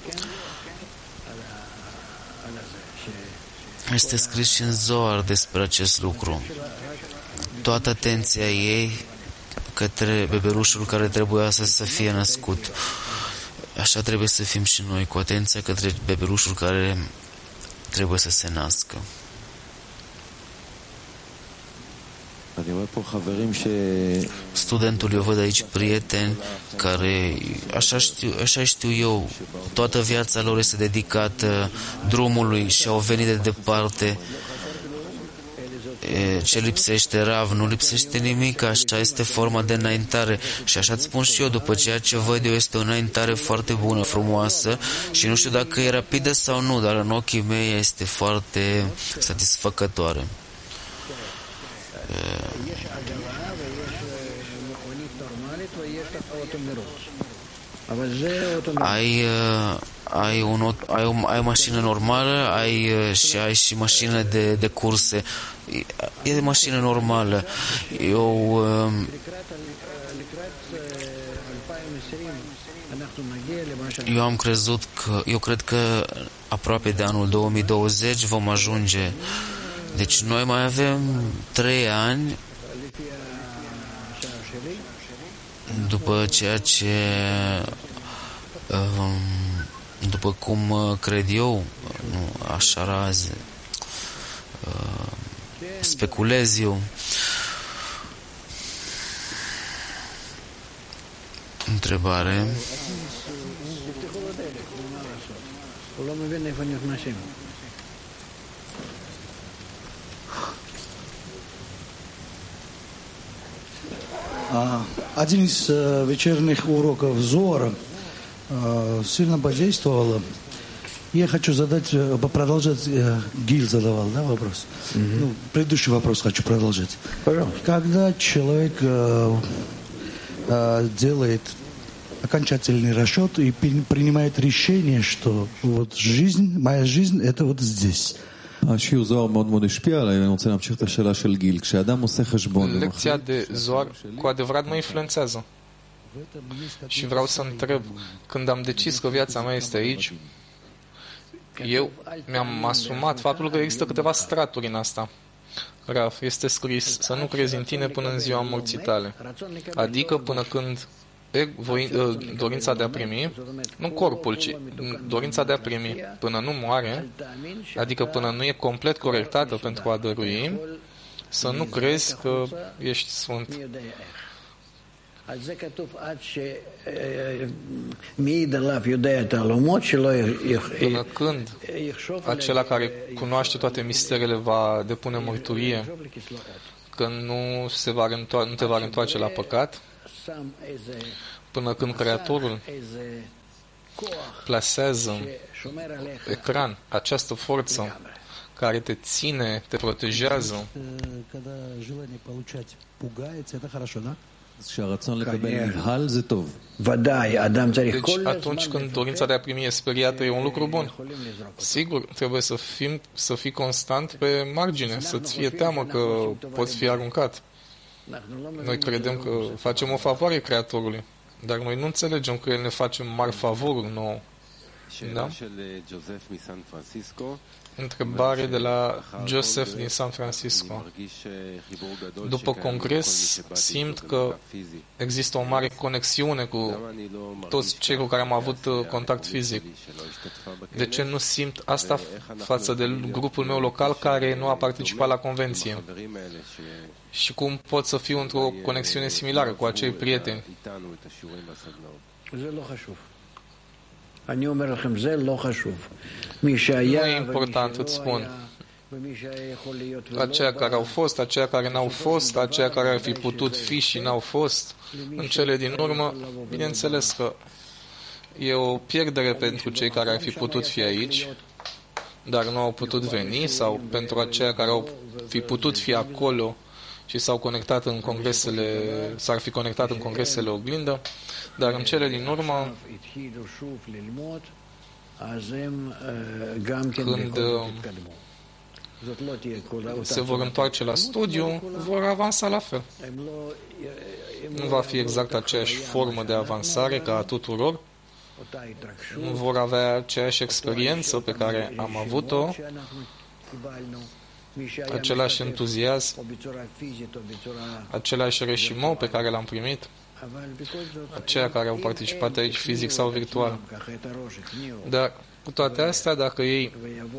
Speaker 1: Este scris și în Zohar despre acest lucru. Toată atenția ei către bebelușul care trebuia să, să fie născut. Așa trebuie să fim și noi, cu atenția către bebelușul care trebuie să se nască. Studentul, eu văd aici prieteni care, așa știu, așa știu eu, toată viața lor este dedicată drumului și au venit de departe. Ce lipsește? Rav, nu lipsește nimic, așa este forma de înaintare. Și așa îți spun și eu, după ceea ce văd eu, este o înaintare foarte bună, frumoasă și nu știu dacă e rapidă sau nu, dar în ochii mei este foarte satisfăcătoare. Ai, ai, un, ai, o, ai o mașină normală, ai și ai și mașină de, de curse. E, e mașină normală. Eu eu am crezut că eu cred că aproape de anul două mii douăzeci vom ajunge. Deci noi mai avem trei ani după ceea ce după cum cred eu, nu, așa raze, speculez eu. Întrebare.
Speaker 3: Один из вечерних уроков Зора сильно подействовало. Я хочу задать, продолжать, Гиль задавал, да, вопрос? Mm-hmm. Ну, предыдущий вопрос хочу продолжать. Пожалуйста. Когда человек делает окончательный расчет и принимает решение, что вот жизнь, моя жизнь, это вот здесь.
Speaker 4: השיעור זוהר מאוד מאוד השפיע עליי, ואני רוצה להמשיך את השאלה של גיל. כשאדם עושה חשבון...
Speaker 5: Lecția de Zohar cu adevărat mă influențează. Și vreau să întreb, când am decis că viața mea este aici, eu mi-am asumat faptul că există câteva straturi în asta. Rav, este scris să nu crezi în tine până în ziua morții tale. Adică până când dorința de a primi, nu corpul, ci dorința de a primi, până nu moare, adică până nu e complet corectată pentru a dărui, să nu crezi că ești sfânt. Până când acela care cunoaște toate misterele va depune mărturie că nu, se va întoarce, nu te va întoarce la păcat, până când Creatorul plasează ecran, această forță care te ține, te protejează. Deci atunci când dorința de a primi e speriată e un lucru bun. Sigur, trebuie să, fim, să fii constant pe margine, să-ți fie teamă că poți fi aruncat. Noi credem că facem o favoare Creatorului, dar noi nu înțelegem că El ne face mari favoruri nouă. Da? Întrebare de la Joseph din San Francisco. După congres, simt că există o mare conexiune cu toți cei cu care am avut contact fizic. De ce nu simt asta față de grupul meu local care nu a participat la convenție? Și cum pot să fiu într-o conexiune similară cu acei prieteni? Nu e important, îți spun. Aceia care au fost, aceia care n-au fost, aceia care ar fi putut fi și n-au fost, în cele din urmă, bineînțeles că e o pierdere pentru cei care ar fi putut fi aici, dar nu au putut veni, sau pentru aceia care au fi putut fi acolo și s-au conectat în congresele, s-ar fi conectat în congresele oglindă, dar în cele din urmă, când se vor întoarce la studiu, vor avansa la fel. Nu va fi exact aceeași formă de avansare ca a tuturor, nu vor avea aceeași experiență pe care am avut-o, același entuziasm, același reșimou pe care l-am primit, aceia care au participat aici fizic sau virtual. Dar cu toate astea, dacă ei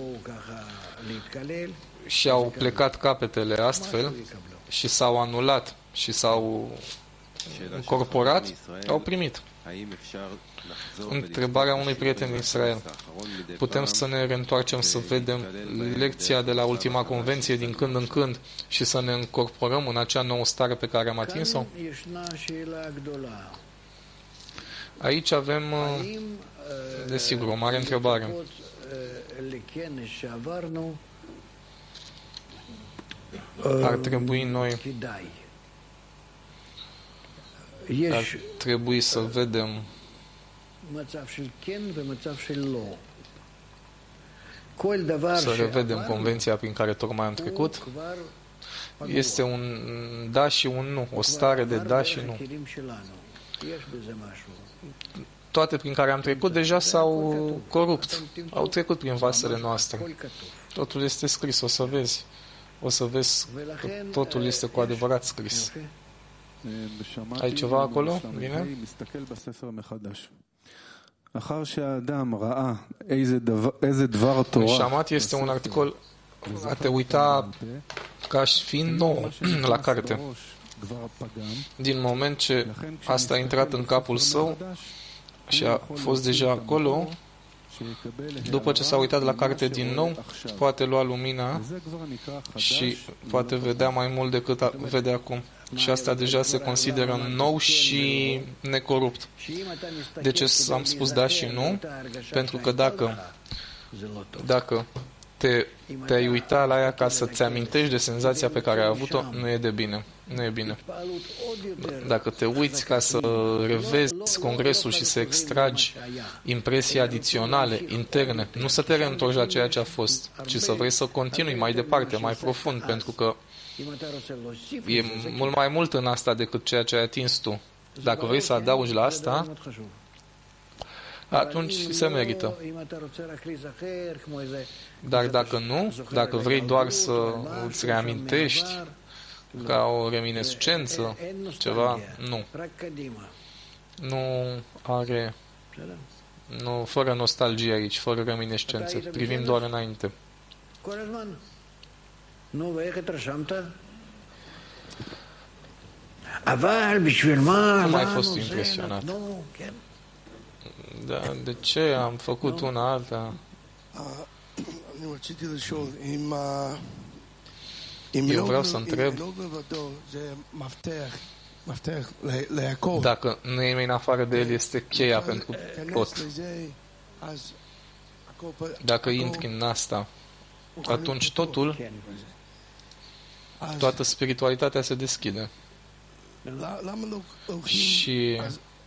Speaker 5: și-au plecat capetele astfel și s-au anulat și s-au încorporat, au primit. Întrebarea unui prieten din Israel. Putem să ne reîntoarcem să vedem lecția de la ultima convenție din când în când și să ne încorporăm în acea nouă stare pe care am atins-o? Aici avem, desigur, o mare întrebare. Ar trebui noi ar trebui să vedem să revedem convenția prin care tocmai am trecut. Este un da și un nu, o stare de da și nu. Toate prin care am trecut deja s-au corupt, au trecut prin vasele noastre. Totul este scris, o să vezi. O să vezi că totul este cu adevărat scris. Ai ceva acolo? Bine? În Shamat este un articol a te uita ca și fiind nou la carte. Din moment ce asta a intrat în capul său și a fost deja acolo, după ce s-a uitat la carte din nou, poate lua lumina și poate vedea mai mult decât vede acum. Și asta deja se consideră nou și necorupt. De ce am spus da și nu? Pentru că dacă, dacă te, te-ai uitat la ea ca să-ți amintești de senzația pe care ai avut-o, nu e de bine. Nu e bine. Dacă te uiți ca să revezi congresul și să extragi impresii adiționale, interne, nu să te reîntorci la ceea ce a fost, ci să vrei să continui mai departe, mai profund, pentru că e mult mai mult în asta decât ceea ce ai atins tu. Dacă vrei să adaugi la asta, atunci se merită. Dar dacă nu, dacă vrei doar să îți reamintești ca o reminiscență, ceva, nu. Nu are, nu, fără nostalgie aici, fără reminiscențe. Privim doar înainte. Nu ai fost impresionat. Da, de ce am făcut una alta? Eu vreau să întreb dacă nimeni în afară de el este cheia pentru tot. Dacă intri în asta, atunci totul, toată spiritualitatea se deschide. Și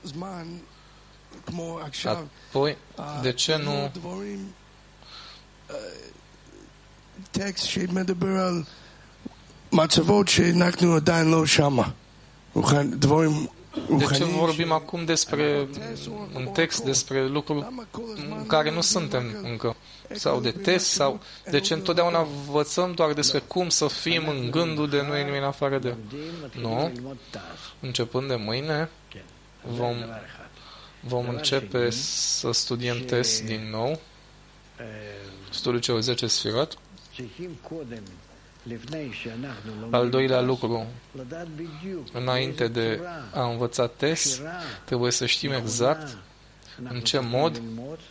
Speaker 5: apoi, de ce nu
Speaker 6: טקסט שמדבר על מצבות שאנחנו עדיין לא שמה. דברים
Speaker 5: De ce vorbim acum despre un text despre lucruri în care nu suntem încă? Sau de test? Sau de ce întotdeauna învățăm doar despre cum să fim în gândul de nu e nimeni afară de... Nu. Începând de mâine vom, vom începe să studiem test din nou. Studiul celor zece sfirat. Al doilea lucru, înainte de a învăța test, trebuie să știm exact în ce mod,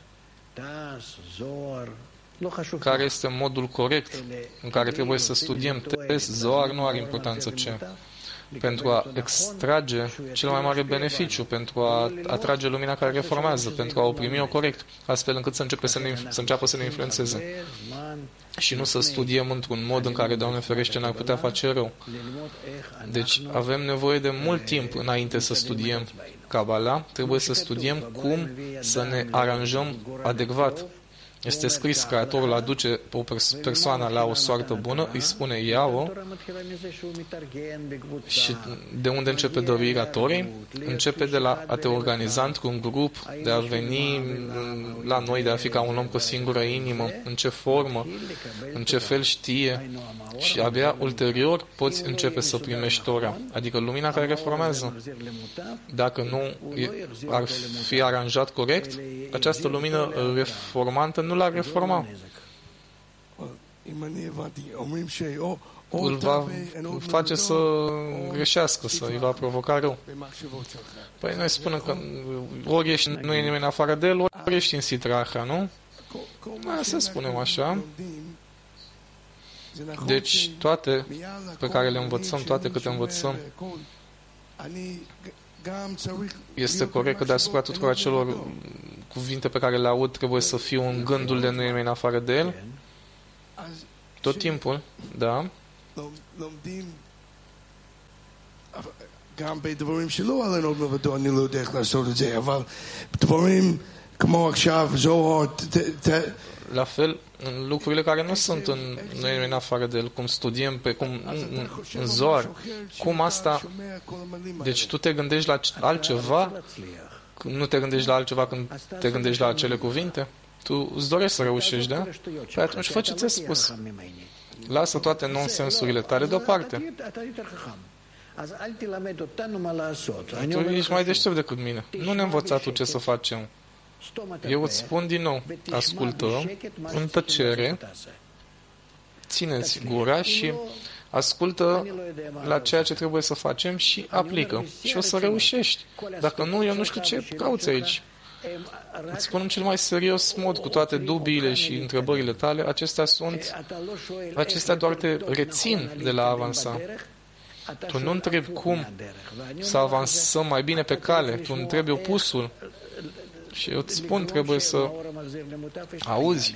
Speaker 5: care este modul corect în care trebuie să studiem test. Zohar nu are importanță ce. Pentru a extrage cel mai mare beneficiu, pentru a atrage lumina care reformează, pentru a o primi-o corect, astfel încât să, începe să, ne, să înceapă să ne influențeze. Și nu să studiem într-un mod în care, Doamne ferește, n-ar putea face rău. Deci avem nevoie de mult timp înainte să studiem Kabbalah, trebuie să studiem cum să ne aranjăm adecvat. Este scris, Creatorul aduce o persoană la o soartă bună, îi spune ia-o, și de unde începe dăruirea Torei? Începe de la a te organiza într-un grup, de a veni la noi, de a fi ca un om cu o singură inimă, în ce formă, în ce fel știe, și abia ulterior poți începe să primești Tora, adică lumina care reformează. Dacă nu ar fi aranjat corect, această lumină reformantă nu l-ar reforma. Îl va face să greșească, să îi va provoca rău. Păi noi spunem că ori ești, nu e nimeni afară de el, ori ești în Sitraha, nu? Da, să spunem așa. Deci toate pe care le învățăm, toate câte învățăm, este corect că deasupra tuturor acelor cuvinte pe care le aud trebuie să fiu în gândul de nu e nimeni afară de el. Tot timpul, da.
Speaker 6: גם בדברים שלא עלינו עוד מבדו, אני לא יודע איך לעשות את זה, אבל דברים כמו עכשיו, זוהר,
Speaker 5: la fel, în lucrurile care nu sunt în noi în afară de el, cum studiem, pe cum în, în Zohar, cum asta, deci tu te gândești la altceva, nu te gândești la altceva când te gândești la acele cuvinte? Tu îți dorești să reușești, da? Păi atunci fă ce ți-a spus. Lasă toate nonsensurile tale deoparte. Tu ești mai deștept decât mine. Nu ne învăța tu ce să facem. Eu îți spun din nou, ascultă în tăcere, țineți gura și ascultă la ceea ce trebuie să facem și aplică. Și o să reușești. Dacă nu, eu nu știu ce cauți aici. Îți spun în cel mai serios mod, cu toate dubiile și întrebările tale, acestea sunt, acestea doar te rețin de la a avansa. Tu nu întrebi cum să avansăm mai bine pe cale, tu întrebi opusul. Și eu îți spun, trebuie să auzi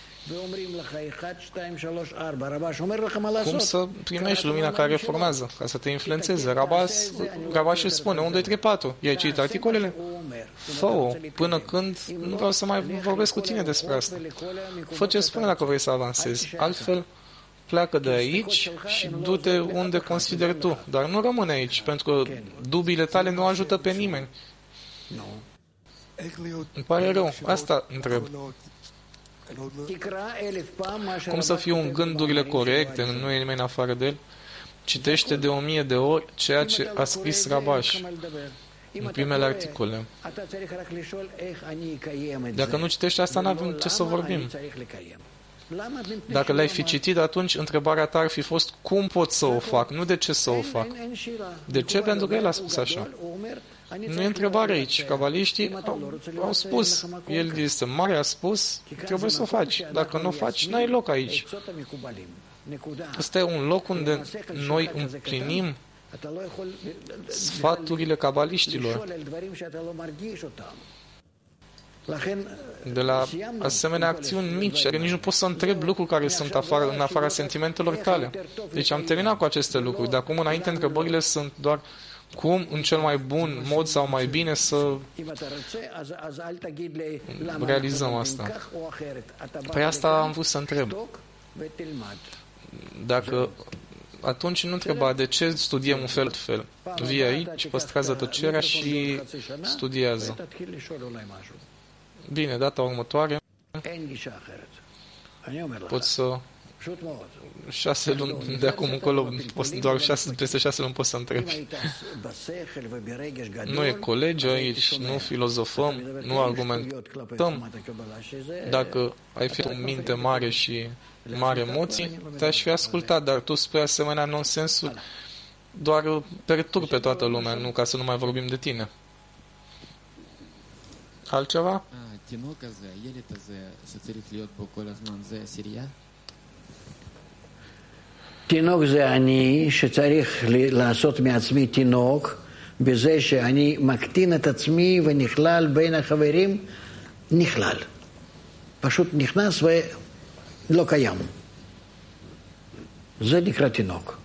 Speaker 5: cum să primești lumina care reformează, ca să te influențeze. Rabas, Rabash își spune, unu, doi, trei, patru. I-ai citit articolele? Fă-o, până când nu vreau să mai vorbesc cu tine despre asta. Fă ce spune dacă vrei să avansezi. Altfel, pleacă de aici și du-te unde consideri tu. Dar nu rămâne aici, pentru că dubiile tale nu ajută pe nimeni. Îmi pare rău. Asta întreb. Cum să fiu în gândurile corecte, nu e nimeni afară de el? Citește de o mie de ori ceea ce a scris Rabash în primele articole. Dacă nu citești asta, n-avem ce să vorbim. Dacă l-ai fi citit, atunci întrebarea ta ar fi fost cum pot să o fac, nu de ce să o fac. De ce? Pentru că el a spus așa. Nu e întrebare aici. Cabaliștii au, au spus. El este mare, a spus, trebuie să o faci. Dacă nu o faci, n-ai loc aici. Ăsta e un loc unde noi împlinim sfaturile cabaliștilor. de la asemenea acțiuni mici, că nici nu poți să întrebi lucruri care sunt afară, în afara sentimentelor tale. Deci am terminat cu aceste lucruri. De acum înainte întrebările sunt doar cum, în cel mai bun mod sau mai bine să realizăm asta. Păi asta am vrut să întreb. Dacă atunci nu întreba de ce studiem un fel de fel. Vii aici, păstrează tăcerea și studiază. Bine, data următoare poți să șase luni de acum încolo, doar șase, peste șase luni poți să întrebi. Nu e colegi aici, nu filozofăm, nu argumentăm. Dacă ai fi o minte mare și mare emoții, te-aș fi ascultat, dar tu spui asemenea nonsensuri, doar perturbi pe toată lumea, nu ca să nu mai vorbim de tine. Altceva?
Speaker 7: תינוק זה אני שצריך לעשות מעצמי תינוק בזה שאני מקטין את עצמי ונכלל בין החברים, נכלל. פשוט נכנס ולא קיים. זה נקרא תינוק.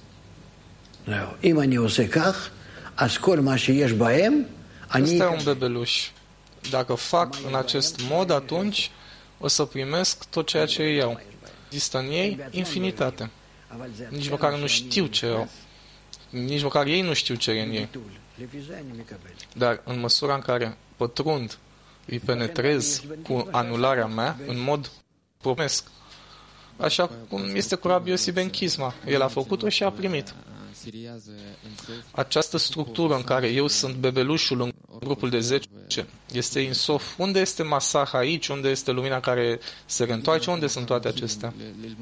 Speaker 7: אם אני עושה כך, אז כל מה שיש בהם, אני...
Speaker 5: Ăsta e un bebeluș. Dacă fac în acest mod, atunci o să primesc tot ceea ce iau. Există în ei infinitate. Nici măcar nu știu ce au. Nici măcar ei nu știu ce e în ei. Dar în măsura în care pătrund, îi penetrez cu anularea mea, în mod promesc. Așa cum este cu Rabbi Yossi ben Chisma. El a făcut-o și a primit. Această structură în care eu sunt bebelușul în grupul de zece este insof. Unde este masah aici? Unde este lumina care se reîntoarce? Unde sunt toate acestea?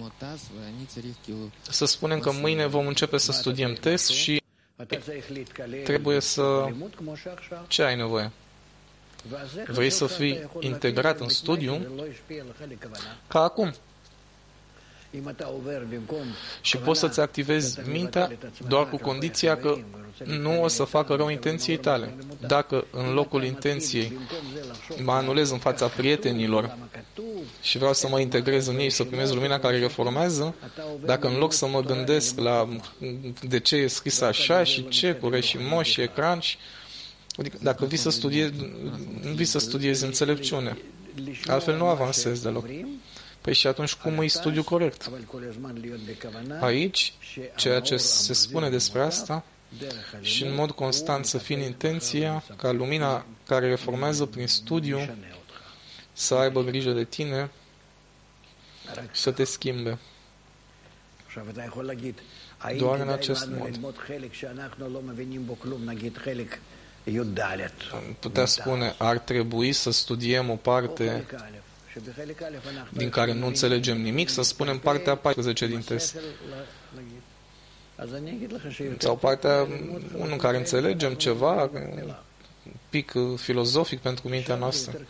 Speaker 5: Să spunem că mâine vom începe să studiem test și trebuie să... Ce ai nevoie? Vrei să fii integrat în studiu ca acum. Și poți să-ți activezi mintea doar cu condiția că nu o să facă rău intenției tale. Dacă în locul intenției mă anulez în fața prietenilor și vreau să mă integrez în ei, să primez lumina care reformează, dacă în loc să mă gândesc la de ce e scris așa și ce, cu re și mo și ecran, și... adică dacă vii să studiezi, vii să studiezi înțelepciune, altfel nu avansezi deloc. Păi și atunci cum îi studiu corect? Aici, ceea ce se spune despre asta, și în mod constant să fii în intenția ca lumina care reformează prin studiu să aibă grijă de tine și să te schimbe. Doar în acest mod. Putea spune, ar trebui să studiem o parte din care nu înțelegem nimic, să spunem partea paisprezece din test. Sau partea unu în care înțelegem ceva, un pic filozofic pentru mintea noastră.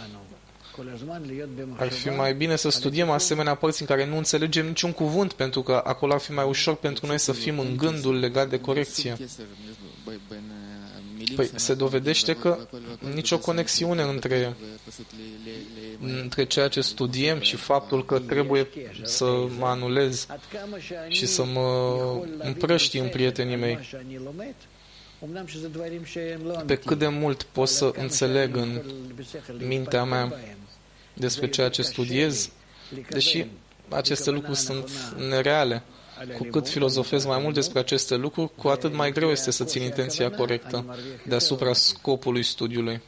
Speaker 5: Ar fi mai bine să studiem asemenea părți în care nu înțelegem niciun cuvânt, pentru că acolo ar fi mai ușor pentru noi să fim în gândul legat de corecție. Păi se dovedește că nicio conexiune între, între ceea ce studiem și faptul că trebuie să mă anulez și să mă împrăști în prietenii mei. Pe cât de mult pot să înțeleg în mintea mea despre ceea ce studiez, deși aceste lucruri sunt nereale. Cu cât filozofezi mai mult despre aceste lucruri, cu atât mai greu este să țin intenția corectă deasupra scopului studiului.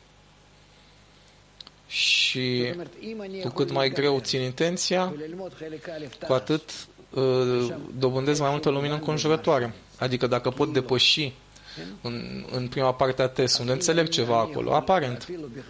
Speaker 5: Și cu cât mai greu țin intenția, cu atât uh, dobândesc mai multă lumină înconjurătoare. Adică dacă pot depăși în, în prima parte a testului, unde înțeleg ceva acolo, aparent.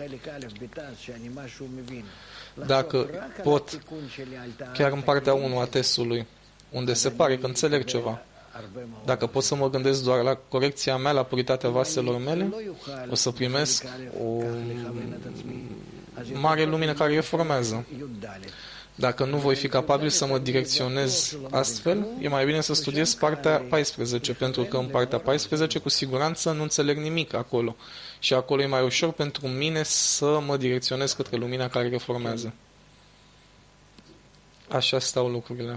Speaker 5: Dacă pot, chiar în partea unu a testului, unde se pare că înțeleg ceva, dacă pot să mă gândesc doar la corecția mea, la puritatea vaselor mele, o să primesc o mare lumină care reformează. Dacă nu voi fi capabil să mă direcționez astfel, e mai bine să studiez partea paisprezece, pentru că în partea paisprezece cu siguranță nu înțeleg nimic acolo. Și acolo e mai ușor pentru mine să mă direcționez către lumina care reformează. Așa stau lucrurile.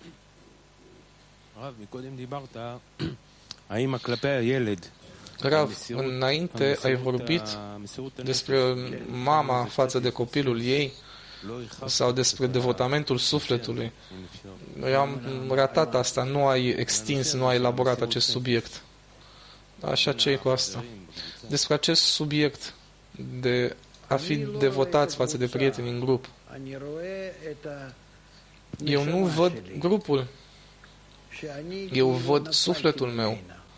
Speaker 5: Rav, înainte ai vorbit despre mama față de copilul ei sau despre devotamentul sufletului. Eu am ratat asta, nu ai extins, nu ai elaborat acest subiect. Așa ce e cu asta? Despre acest subiect de a fi devotați față de prieteni în grup. Eu nu văd grupul. Eu văd sufletul meu.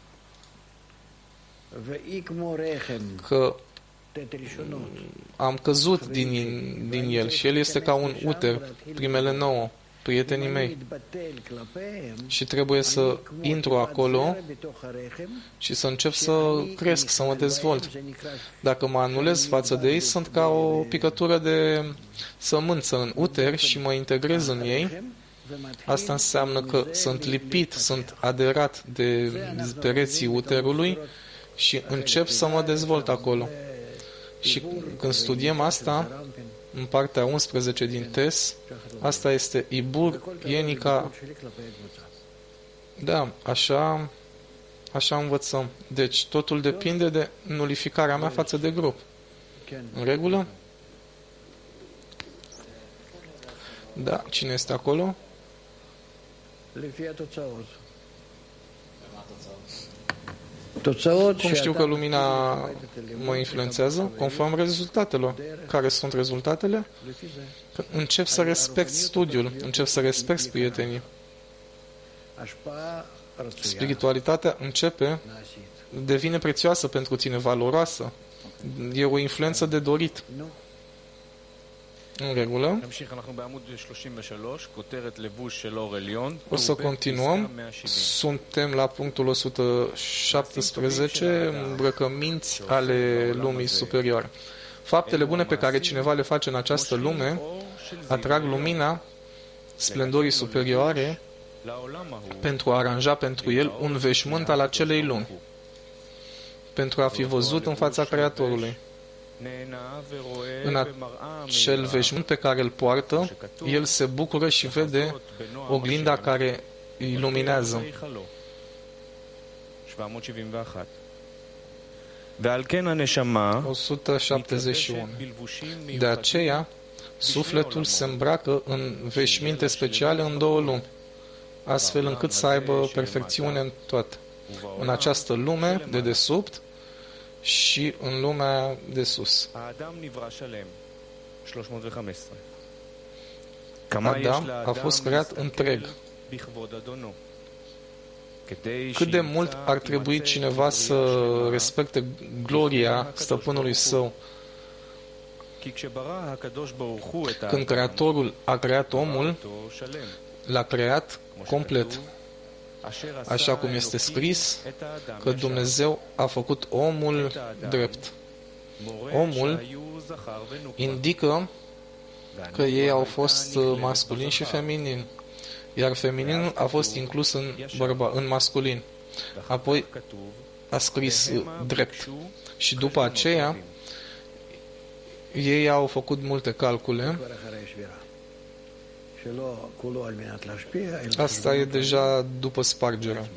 Speaker 5: Că am căzut din, din el și el este ca un uter, primele nouă, prietenii mei. Și trebuie să intru acolo și să încep să cresc, să mă dezvolt. Dacă mă anulez față de ei, sunt ca o picătură de sămânță în uter și mă integrez în ei. Asta înseamnă că sunt lipit, sunt aderat de pereții uterului și încep să mă dezvolt acolo. Și când studiem asta, în partea unsprezece din Tes, asta este Ibur Ienica. Da, așa, așa învățăm. Deci totul depinde de nulificarea mea față de grup. În regulă? Da, cine este acolo? Cum știu că lumina mă influențează? Conform rezultatelor. Care sunt rezultatele? Că încep să respect studiul, încep să respect prietenii. Spiritualitatea începe, devine prețioasă pentru tine, valoroasă. E o influență de dorit. În regulă. O să continuăm. Suntem la punctul o sută șaptesprezece, îmbrăcăminți ale lumii superioare. Faptele bune pe care cineva le face în această lume atrag lumina splendorii superioare pentru a aranja pentru el un veșmânt al acelei lumi, pentru a fi văzut în fața Creatorului. În acel veșmânt pe care îl poartă, el se bucură și vede oglinda care îi luminează. o sută șaptezeci și unu. De aceea, sufletul se îmbracă în veșminte speciale în două lumi, astfel încât să aibă perfecțiune în toate. În această lume de desubt și în lumea de sus. Adam a fost creat întreg. Cât de mult ar trebui cineva să respecte gloria stăpânului său? Când Creatorul a creat omul, l-a creat complet. Așa cum este scris că Dumnezeu a făcut omul drept. Omul indică că ei au fost masculini și feminini, iar femininul a fost inclus în, bărba, în masculin. Apoi a scris drept. Și după aceea ei au făcut multe calcule. Asta e deja după spargere.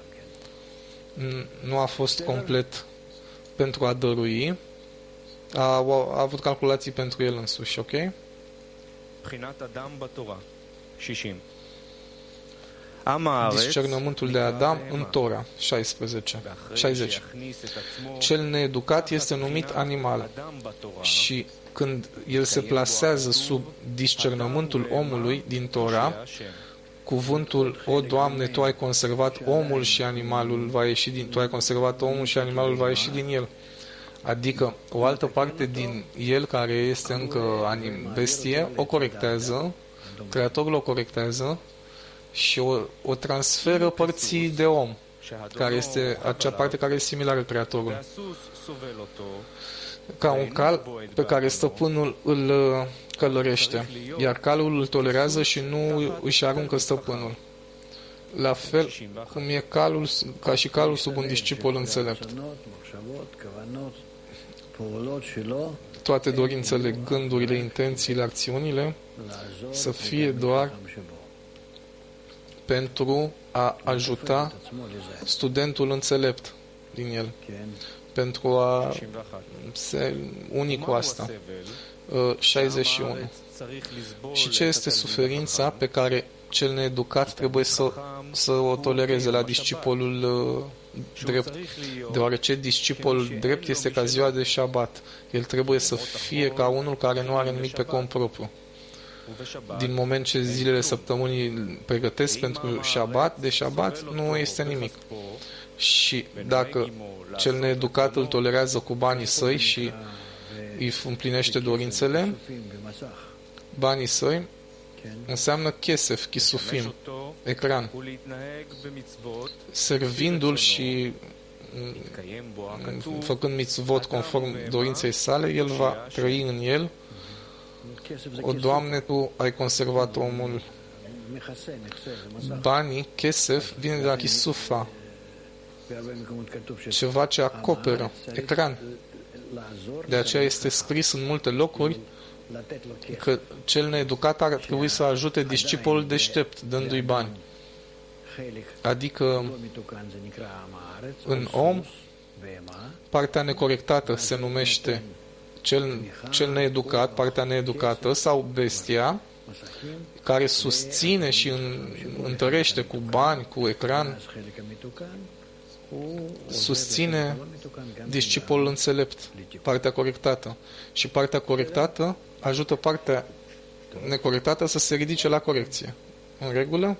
Speaker 5: Nu a fost complet pentru a dărui. A, a avut calculații pentru el însuși, ok? Discernământul de Adam în Tora, șaisprezece, șaizeci. Cel needucat este numit animal și când el se plasează sub discernământul omului din Tora, cuvântul, o, Doamne, Tu ai conservat omul și animalul va ieși din, Tu ai conservat omul și animalul va ieși din el. Adică o altă parte din el care este încă anim, bestie, o corectează, Creatorul o corectează și o, o transferă părții de om, care este acea parte care este similară Creatorului. Ca un cal pe care stăpânul îl călărește, iar calul îl tolerează și nu își aruncă stăpânul. La fel cum e calul, ca și calul sub un discipol înțelept. Toate dorințele, gândurile, intențiile, acțiunile să fie doar pentru a ajuta studentul înțelept din el, pentru a se uni cu asta. șaizeci și unu. Și ce este suferința pe care cel needucat trebuie să, să o tolereze la discipolul uh, drept? Deoarece discipolul drept este ca ziua de șabat. El trebuie să fie ca unul care nu are nimic pe cont propriu. Din moment ce zilele săptămânii pregătesc pentru șabat, de șabat nu este nimic. Și dacă cel needucat îl tolerează cu banii săi și îi împlinește dorințele, banii săi înseamnă chesef, chisufim, ecran. Servindu-l și făcând mitzvot conform dorinței sale, el va trăi în el. O, Doamne, Tu ai conservat omul. Banii, chesef, vine de la chisufa, ceva ce acoperă, ecran. De aceea este scris în multe locuri că cel needucat ar trebui să ajute discipolul deștept, dându-i bani. Adică în om, partea necorectată se numește cel, cel needucat, partea needucată sau bestia, care susține și întărește cu bani, cu ecran, susține discipolul înțelept, partea corectată. Și partea corectată ajută partea necorectată să se ridice la corecție. În regulă?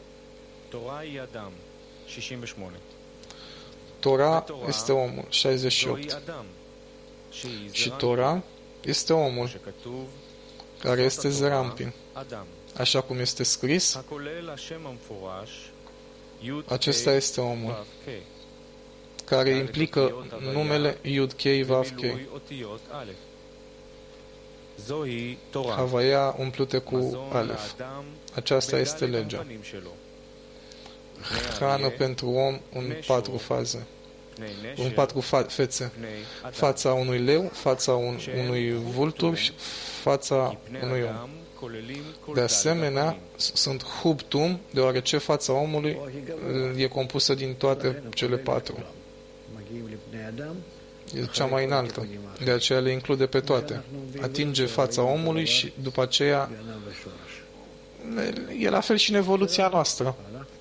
Speaker 5: Tora este omul, șaizeci și opt. Și Tora este omul care este Zerampin. Așa cum este scris, acesta este omul care implică numele Yud Kei Vav Kei. Havaia umplute cu Alef. Aceasta este legea. Hrană pentru om în patru faze. În patru fa- fețe. Fața unui leu, fața un, unui vultur și fața unui om. De asemenea, sunt hubtum, deoarece fața omului e compusă din toate cele patru. E cea mai înaltă. De aceea le include pe toate. Atinge fața omului și după aceea e la fel și în evoluția noastră.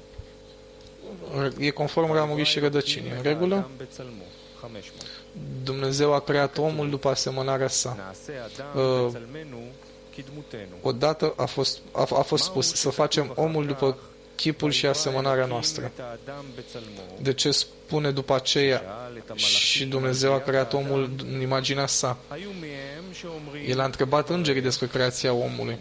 Speaker 5: E conform ramurii și rădăcinii. În regulă? Dumnezeu a creat omul după asemănarea sa. Odată a fost, a, a fost spus să facem omul după chipul și asemănarea noastră. De ce spune după aceea și Dumnezeu a creat omul în imaginea sa? El a întrebat îngerii despre creația omului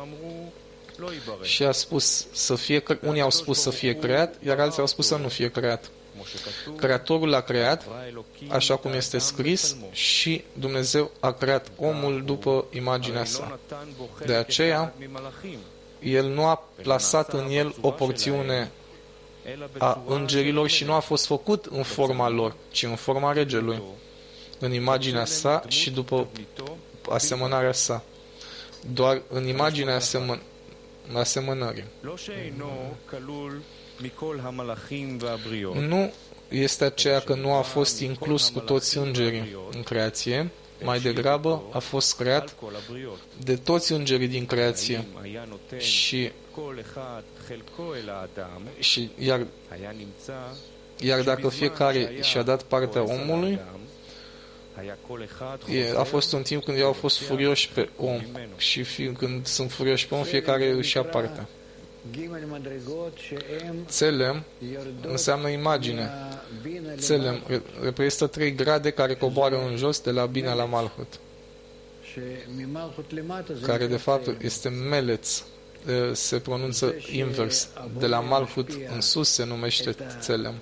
Speaker 5: și a spus să fie, unii au spus să fie creat, iar alții au spus să nu fie creat. Creatorul l-a creat, așa cum este scris, și Dumnezeu a creat omul după imaginea sa. De aceea, El nu a plasat în el o porțiune a îngerilor și nu a fost făcut în forma lor, ci în forma regelui, în imaginea sa și după asemănarea sa. Doar în imaginea asemăn- asemănării. Nu este aceea că nu a fost inclus cu toți îngerii în creație, mai degrabă a fost creat de toți îngerii din creație și, și iar, iar dacă fiecare și-a dat partea omului, a fost un timp când ei au fost furioși pe om și fi, când sunt furioși pe om, fiecare își ia partea. Țelem înseamnă imagine. Țelem reprezintă trei grade care coboară în jos de la Bina la Malhut, care de fapt este Meleț, se pronunță invers. De la Malhut în sus se numește Țelem.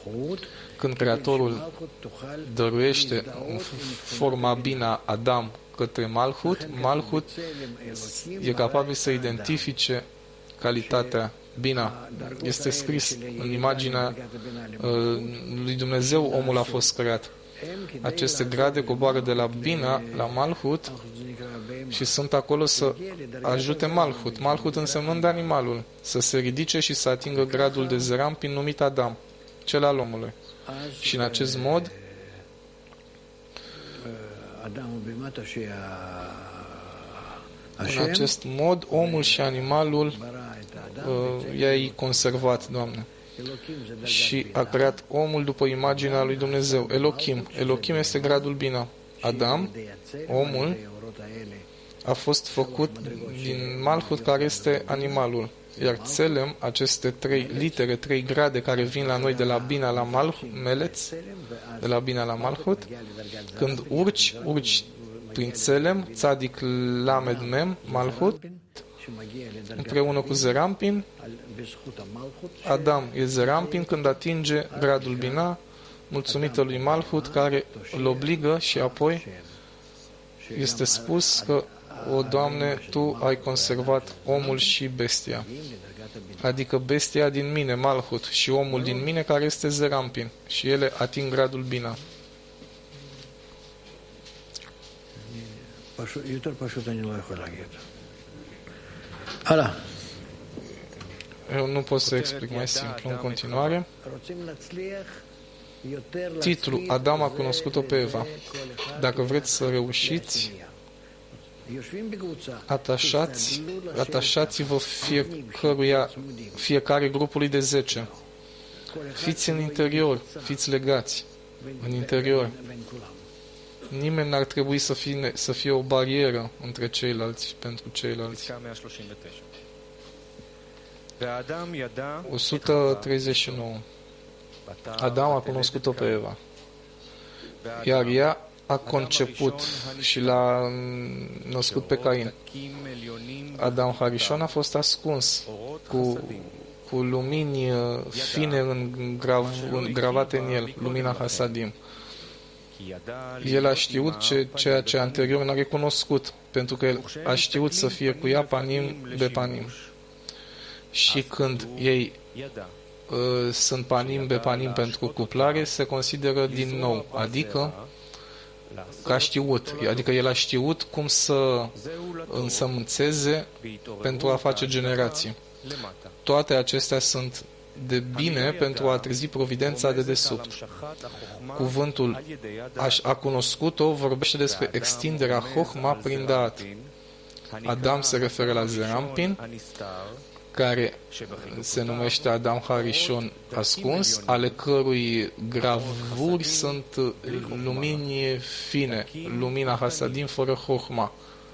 Speaker 5: Când Creatorul dăruiește în forma Bina Adam către Malhut. Malhut e capabil să identifice calitatea, Bina. Este scris în imaginea uh, lui Dumnezeu, omul a fost creat. Aceste grade coboară de la Bina la Malhut și sunt acolo să ajute Malhut. Malhut însemnând animalul, să se ridice și să atingă gradul de Zerampin numit Adam, cel al omului. Și în acest mod În acest mod, omul și animalul uh, i-ai conservat, Doamne. Și a creat omul după imaginea lui Dumnezeu. Elohim. Elohim este gradul Bina. Adam, omul, a fost făcut din Malhut, care este animalul. Iar Tselem, aceste trei litere, trei grade care vin la noi de la Bina la Malhut, Meleț, de la Bina la Malhut, când urci, urci prin Tselem, Tzadik Lamed Mem, Malhut, împreună cu Zerampin. Adam e Zerampin când atinge gradul Bina, mulțumită lui Malhut, care îl obligă, și apoi este spus că, o, Doamne, Tu ai conservat omul și bestia. Adică bestia din mine, Malhut, și omul din mine, care este Zerampin. Și ele ating gradul Bina.
Speaker 7: Ala.
Speaker 5: Eu nu pot să explic mai simplu în continuare. Titlul Adam a cunoscut-o pe Eva. Dacă vreți să reușiți, atașați, atașați-vă fiecăruia, fiecare grupului de zece. Fiți în interior, fiți legați în interior. Nimeni n-ar trebui să fie, să fie o barieră între ceilalți pentru ceilalți. o sută treizeci și nouă. Adam a cunoscut-o pe Eva, iar ea a conceput și l-a născut pe Cain. Adam Harishon a fost ascuns cu, cu lumini fine îngravate în el, lumina Hasadim. El a știut ce, ceea ce anterior n-a recunoscut, pentru că el a știut să fie cu ea panim be panim. Și când ei uh, sunt panim be panim pentru cuplare, se consideră din nou, adică că a știut, adică el a știut cum să însămânțeze pentru a face generații. Toate acestea sunt de bine pentru a trezi providența de desubt. Cuvântul a cunoscut-o vorbește despre extinderea Hochma prin Daat. Adam se referă la Zerampin, care se numește Adam Harishon ascuns, ale cărui gravuri sunt lumini fine, lumina Hasadim fără Hochma.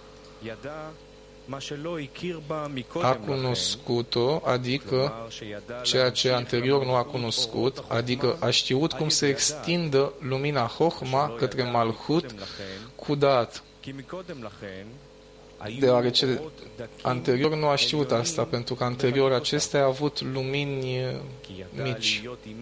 Speaker 5: A cunoscut-o, adică ceea ce anterior nu a cunoscut, adică a știut cum să extindă lumina Hochma către Malhut cu Daat. Deoarece anterior nu a știut asta, pentru că anterior acestea a avut lumini mici.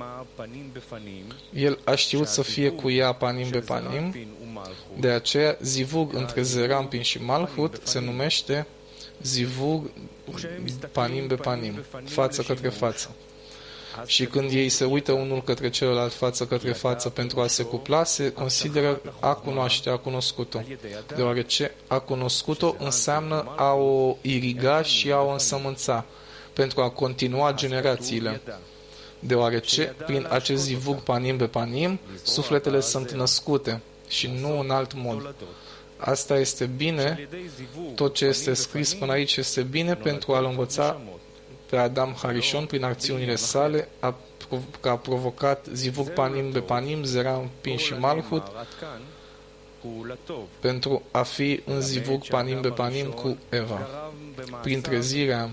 Speaker 5: El a știut să fie cu ea panim be panim, de aceea zivug între Zerampin și Malhut se numește zivug panim be panim, față către față. Și când ei se uită unul către celălalt față către față pentru a se cupla, se consideră a cunoaște, a cunoscut-o. Deoarece a cunoscut-o înseamnă a o iriga și a o însămânța, pentru a continua generațiile. Deoarece, prin acest zivug panim be panim, sufletele sunt născute și nu în alt mod. Asta este bine, tot ce este scris până aici este bine pentru a-l învăța pe Adam Harishon prin acțiunile sale, a, că a provocat zivug panim be panim, Zerampin și Malhut, pentru a fi în zivug panim be panim cu Eva. Prin trezirea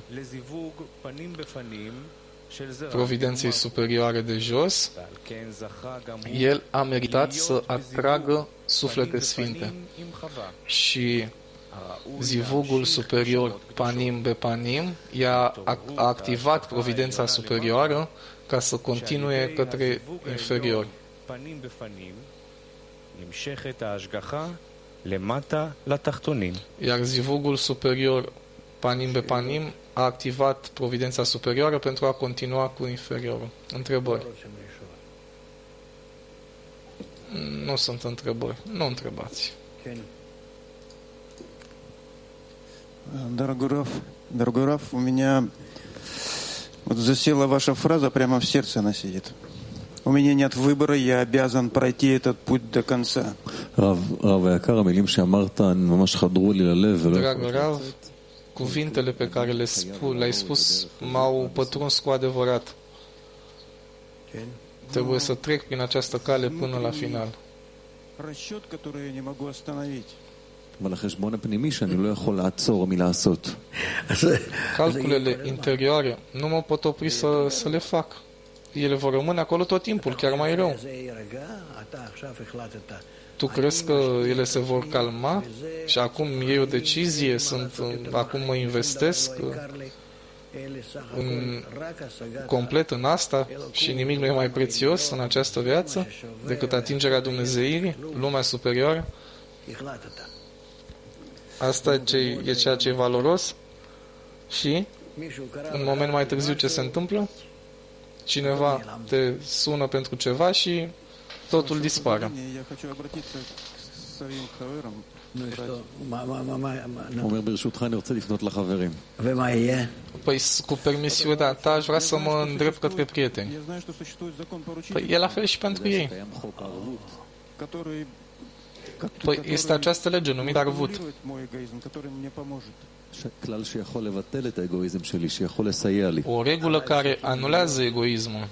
Speaker 5: providenței superioare de jos, el a meritat să atragă suflete sfinte. Și zivugul superior panim be panim i-a activat providența superioară ca să continue către inferior.
Speaker 8: למטה לתחתונים.
Speaker 5: Iar zivugul superior, panim be panim, a activat providența superioară pentru a continua cu inferiorul. Întrebări? Nu sunt întrebări. Nu întrebați.
Speaker 9: Дорогой Раф, дорогой Раф, у меня вот засела ваша фраза, прямо в сердце она сидит. У меня нет выбора, я обязан пройти этот путь до конца.
Speaker 4: רב היקר, המילים שאמרת ממש חדרו לי ללב ולא
Speaker 5: Dragă Rav, cuvintele pe care le spu, le-ai spus m-au pătruns cu adevărat. Trebuie să trec prin această cale până la final.
Speaker 9: Расчет, который я не могу остановить.
Speaker 4: אבל החשבון הפנימי שאני לא יכול לעצור מלעשות.
Speaker 5: Calculele interioare nu mă pot opri să, să le fac. Ele vor rămâne acolo tot timpul, chiar mai rău. Tu crezi că ele se vor calma și acum iei o decizie, sunt, acum mă investesc în, complet în asta și nimic nu e mai prețios în această viață decât atingerea Dumnezeirii, lumea superioară? Asta e, ce, e ceea ce e valoros și în moment mai târziu ce se întâmplă? Cineva te sună pentru ceva și totul dispare.
Speaker 4: אומר ברשותך, אני רוצה לפנות לחברים.
Speaker 5: Păi, cu permisiunea ta, aș vrea să mă îndrept către prieteni. Păi, e la fel și pentru ei. Păi, este această lege numită arvut. O regulă care anulează egoismul.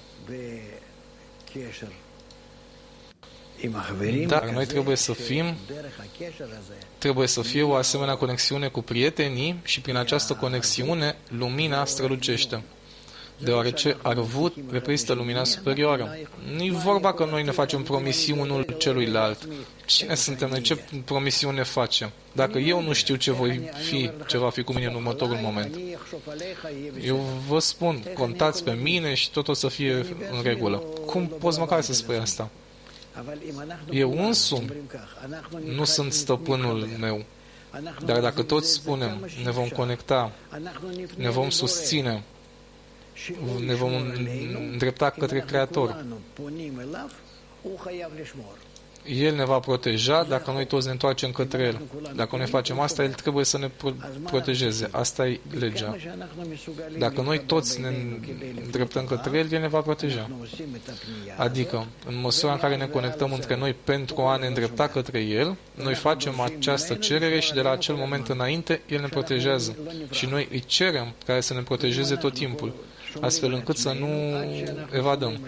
Speaker 5: Dar noi trebuie să fim, trebuie să fie o asemenea conexiune cu prietenii și prin această conexiune lumina strălucește. Deoarece arvut reprezintă lumina superioară. Nu-i vorba că noi ne facem promisiuni unul celuilalt. Cine suntem noi? Ce promisiune facem? Dacă eu nu știu ce voi fi, ce va fi cu mine în următorul moment. Eu vă spun, contați pe mine și tot o să fie în regulă. Cum poți măcar să spui asta? Eu însumi nu sunt stăpânul meu. Dar dacă toți spunem, ne vom conecta, ne vom susține, ne vom îndrepta către Creator, El ne va proteja dacă noi toți ne întoarcem către El. Dacă noi facem asta, El trebuie să ne protejeze. Asta e legea. Dacă noi toți ne îndreptăm către El, El ne va proteja. Adică, în măsura în care ne conectăm între noi pentru a ne îndrepta către El, noi facem această cerere și de la acel moment înainte, El ne protejează. Și noi îi cerem care să ne protejeze tot timpul, astfel încât să nu evadăm.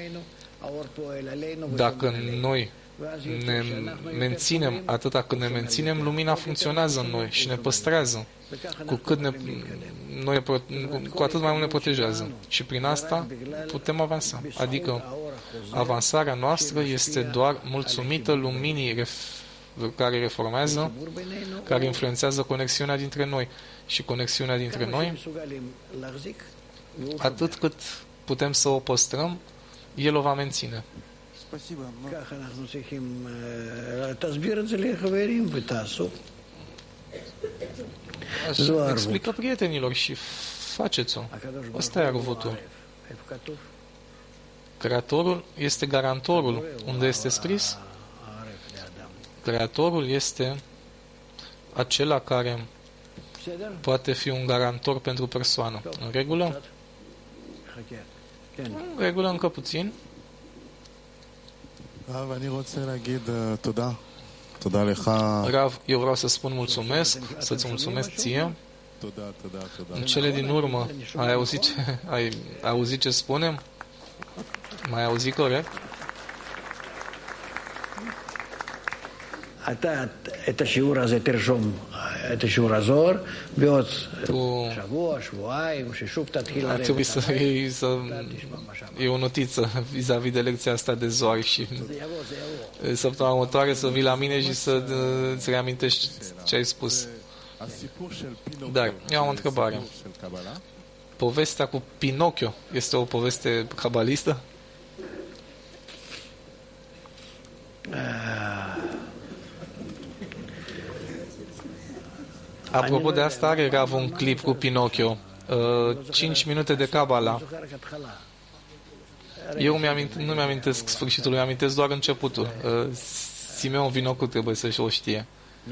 Speaker 5: Dacă noi ne menținem, atâta cât ne menținem, lumina funcționează în noi și ne păstrează. Cu cât ne, noi, cu atât mai mult ne protejează. Și prin asta putem avansa. Adică avansarea noastră este doar mulțumită luminii care reformează, care influențează conexiunea dintre noi. Și conexiunea dintre noi, atât cât putem să o păstrăm, El o va menține. Explică prietenilor și faceți-o. Ăsta e arvutul. Creatorul este garantorul. Unde este scris? Creatorul este acela care poate fi un garantor pentru persoană. În regulă? În regulă încă puțin. Rav, eu vreau să spun mulțumesc, să-ți mulțumesc ție. În cele din urmă, ai auzit ce, ai auzit ce spunem? Mai auzit corect?
Speaker 7: אתה את השיעור הזה תרשום, את השיעור הזוהר, בעוד שבוע, שבועיים, ששוב תתחיל
Speaker 5: ar trebui să iei, să iei o notiță vis-a-vis de lecția asta de Zohar și săptămâna următoare să vii la mine și să îți reamintești ce ai spus. Dar, eu am o întrebare. Povestea cu Pinocchio este o poveste cabalistă? Apropo de asta, are Rav un clip cu Pinocchio. cinci minute de Kabbalah. Eu mi-amint, nu mi-amintesc sfârșitul, mi-amintesc doar începutul. Simeon Vinocu trebuie să-și o știe.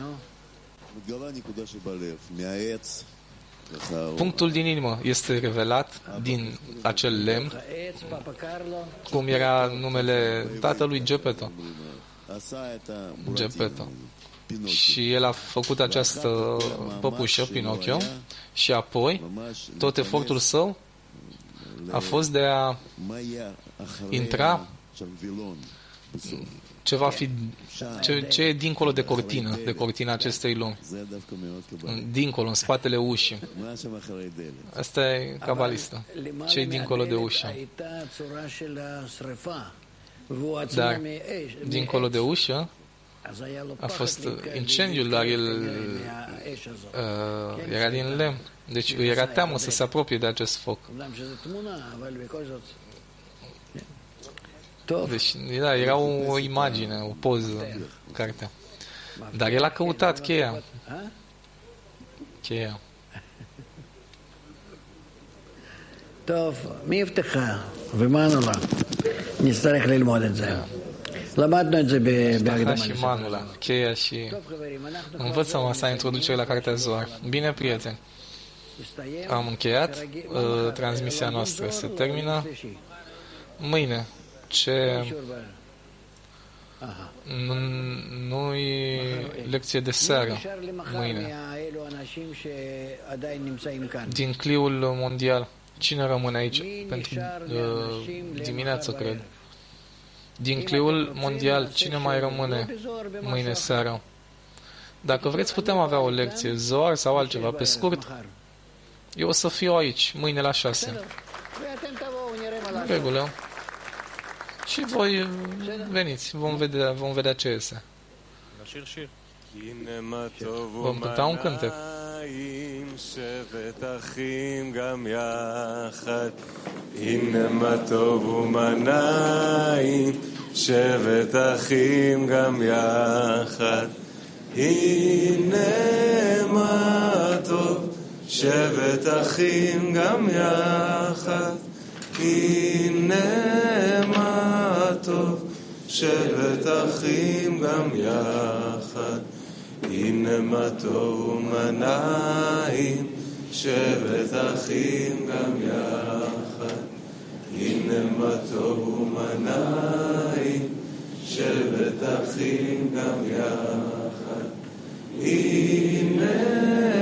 Speaker 5: Punctul din inimă este revelat din acel lemn, cum era numele tatălui Geppetto. Geppetto. Și el a făcut această păpușă, Pinocchio, și apoi tot efortul său a fost de a intra ce va fi, ce, ce e dincolo de cortină, de cortina acestei lumi. Dincolo, în spatele ușii. Asta e cabalistă. Ce e dincolo de ușă? Dar dincolo de ușă a fost incendiul, dar el uh, era din lemn. Deci îi era teamă să se apropie de acest foc. Deci, da, era o, o imagine, o poză, cartea. Dar el a căutat cheia. Cheia.
Speaker 7: טוב, מי הבטחה? ומה נורא? נצטרך ללמוד את זה. למדנו את זה בהקדמה
Speaker 5: לספר. cheia și învățăm asta, introducere la cartea Zohar. Bine, prieteni. Am încheiat. Uh, transmisia noastră se termină. Mâine, ce nu, nu e lecție de seară mâine. Din cliul mondial, cine rămâne aici pentru uh, dimineață, cred? Din cliul mondial, cine mai rămâne mâine seară? Dacă vreți, putem avea o lecție Zohar sau altceva, pe scurt. Eu o să fiu aici, mâine la șase. În regulă. Și voi veniți, vom vedea, vom vedea ce iese. Vom cânta un cântec.
Speaker 10: הנה מה טוב ומנעים שבת אחים גם יחד הנה מה טוב שבת אחים גם יחד הנה מה טוב שבת אחים גם יחד הנה מה טוב ומנעים שבת אחים גם יחד הנה מה טוב ומנעים שבת אחים גם יחד הנה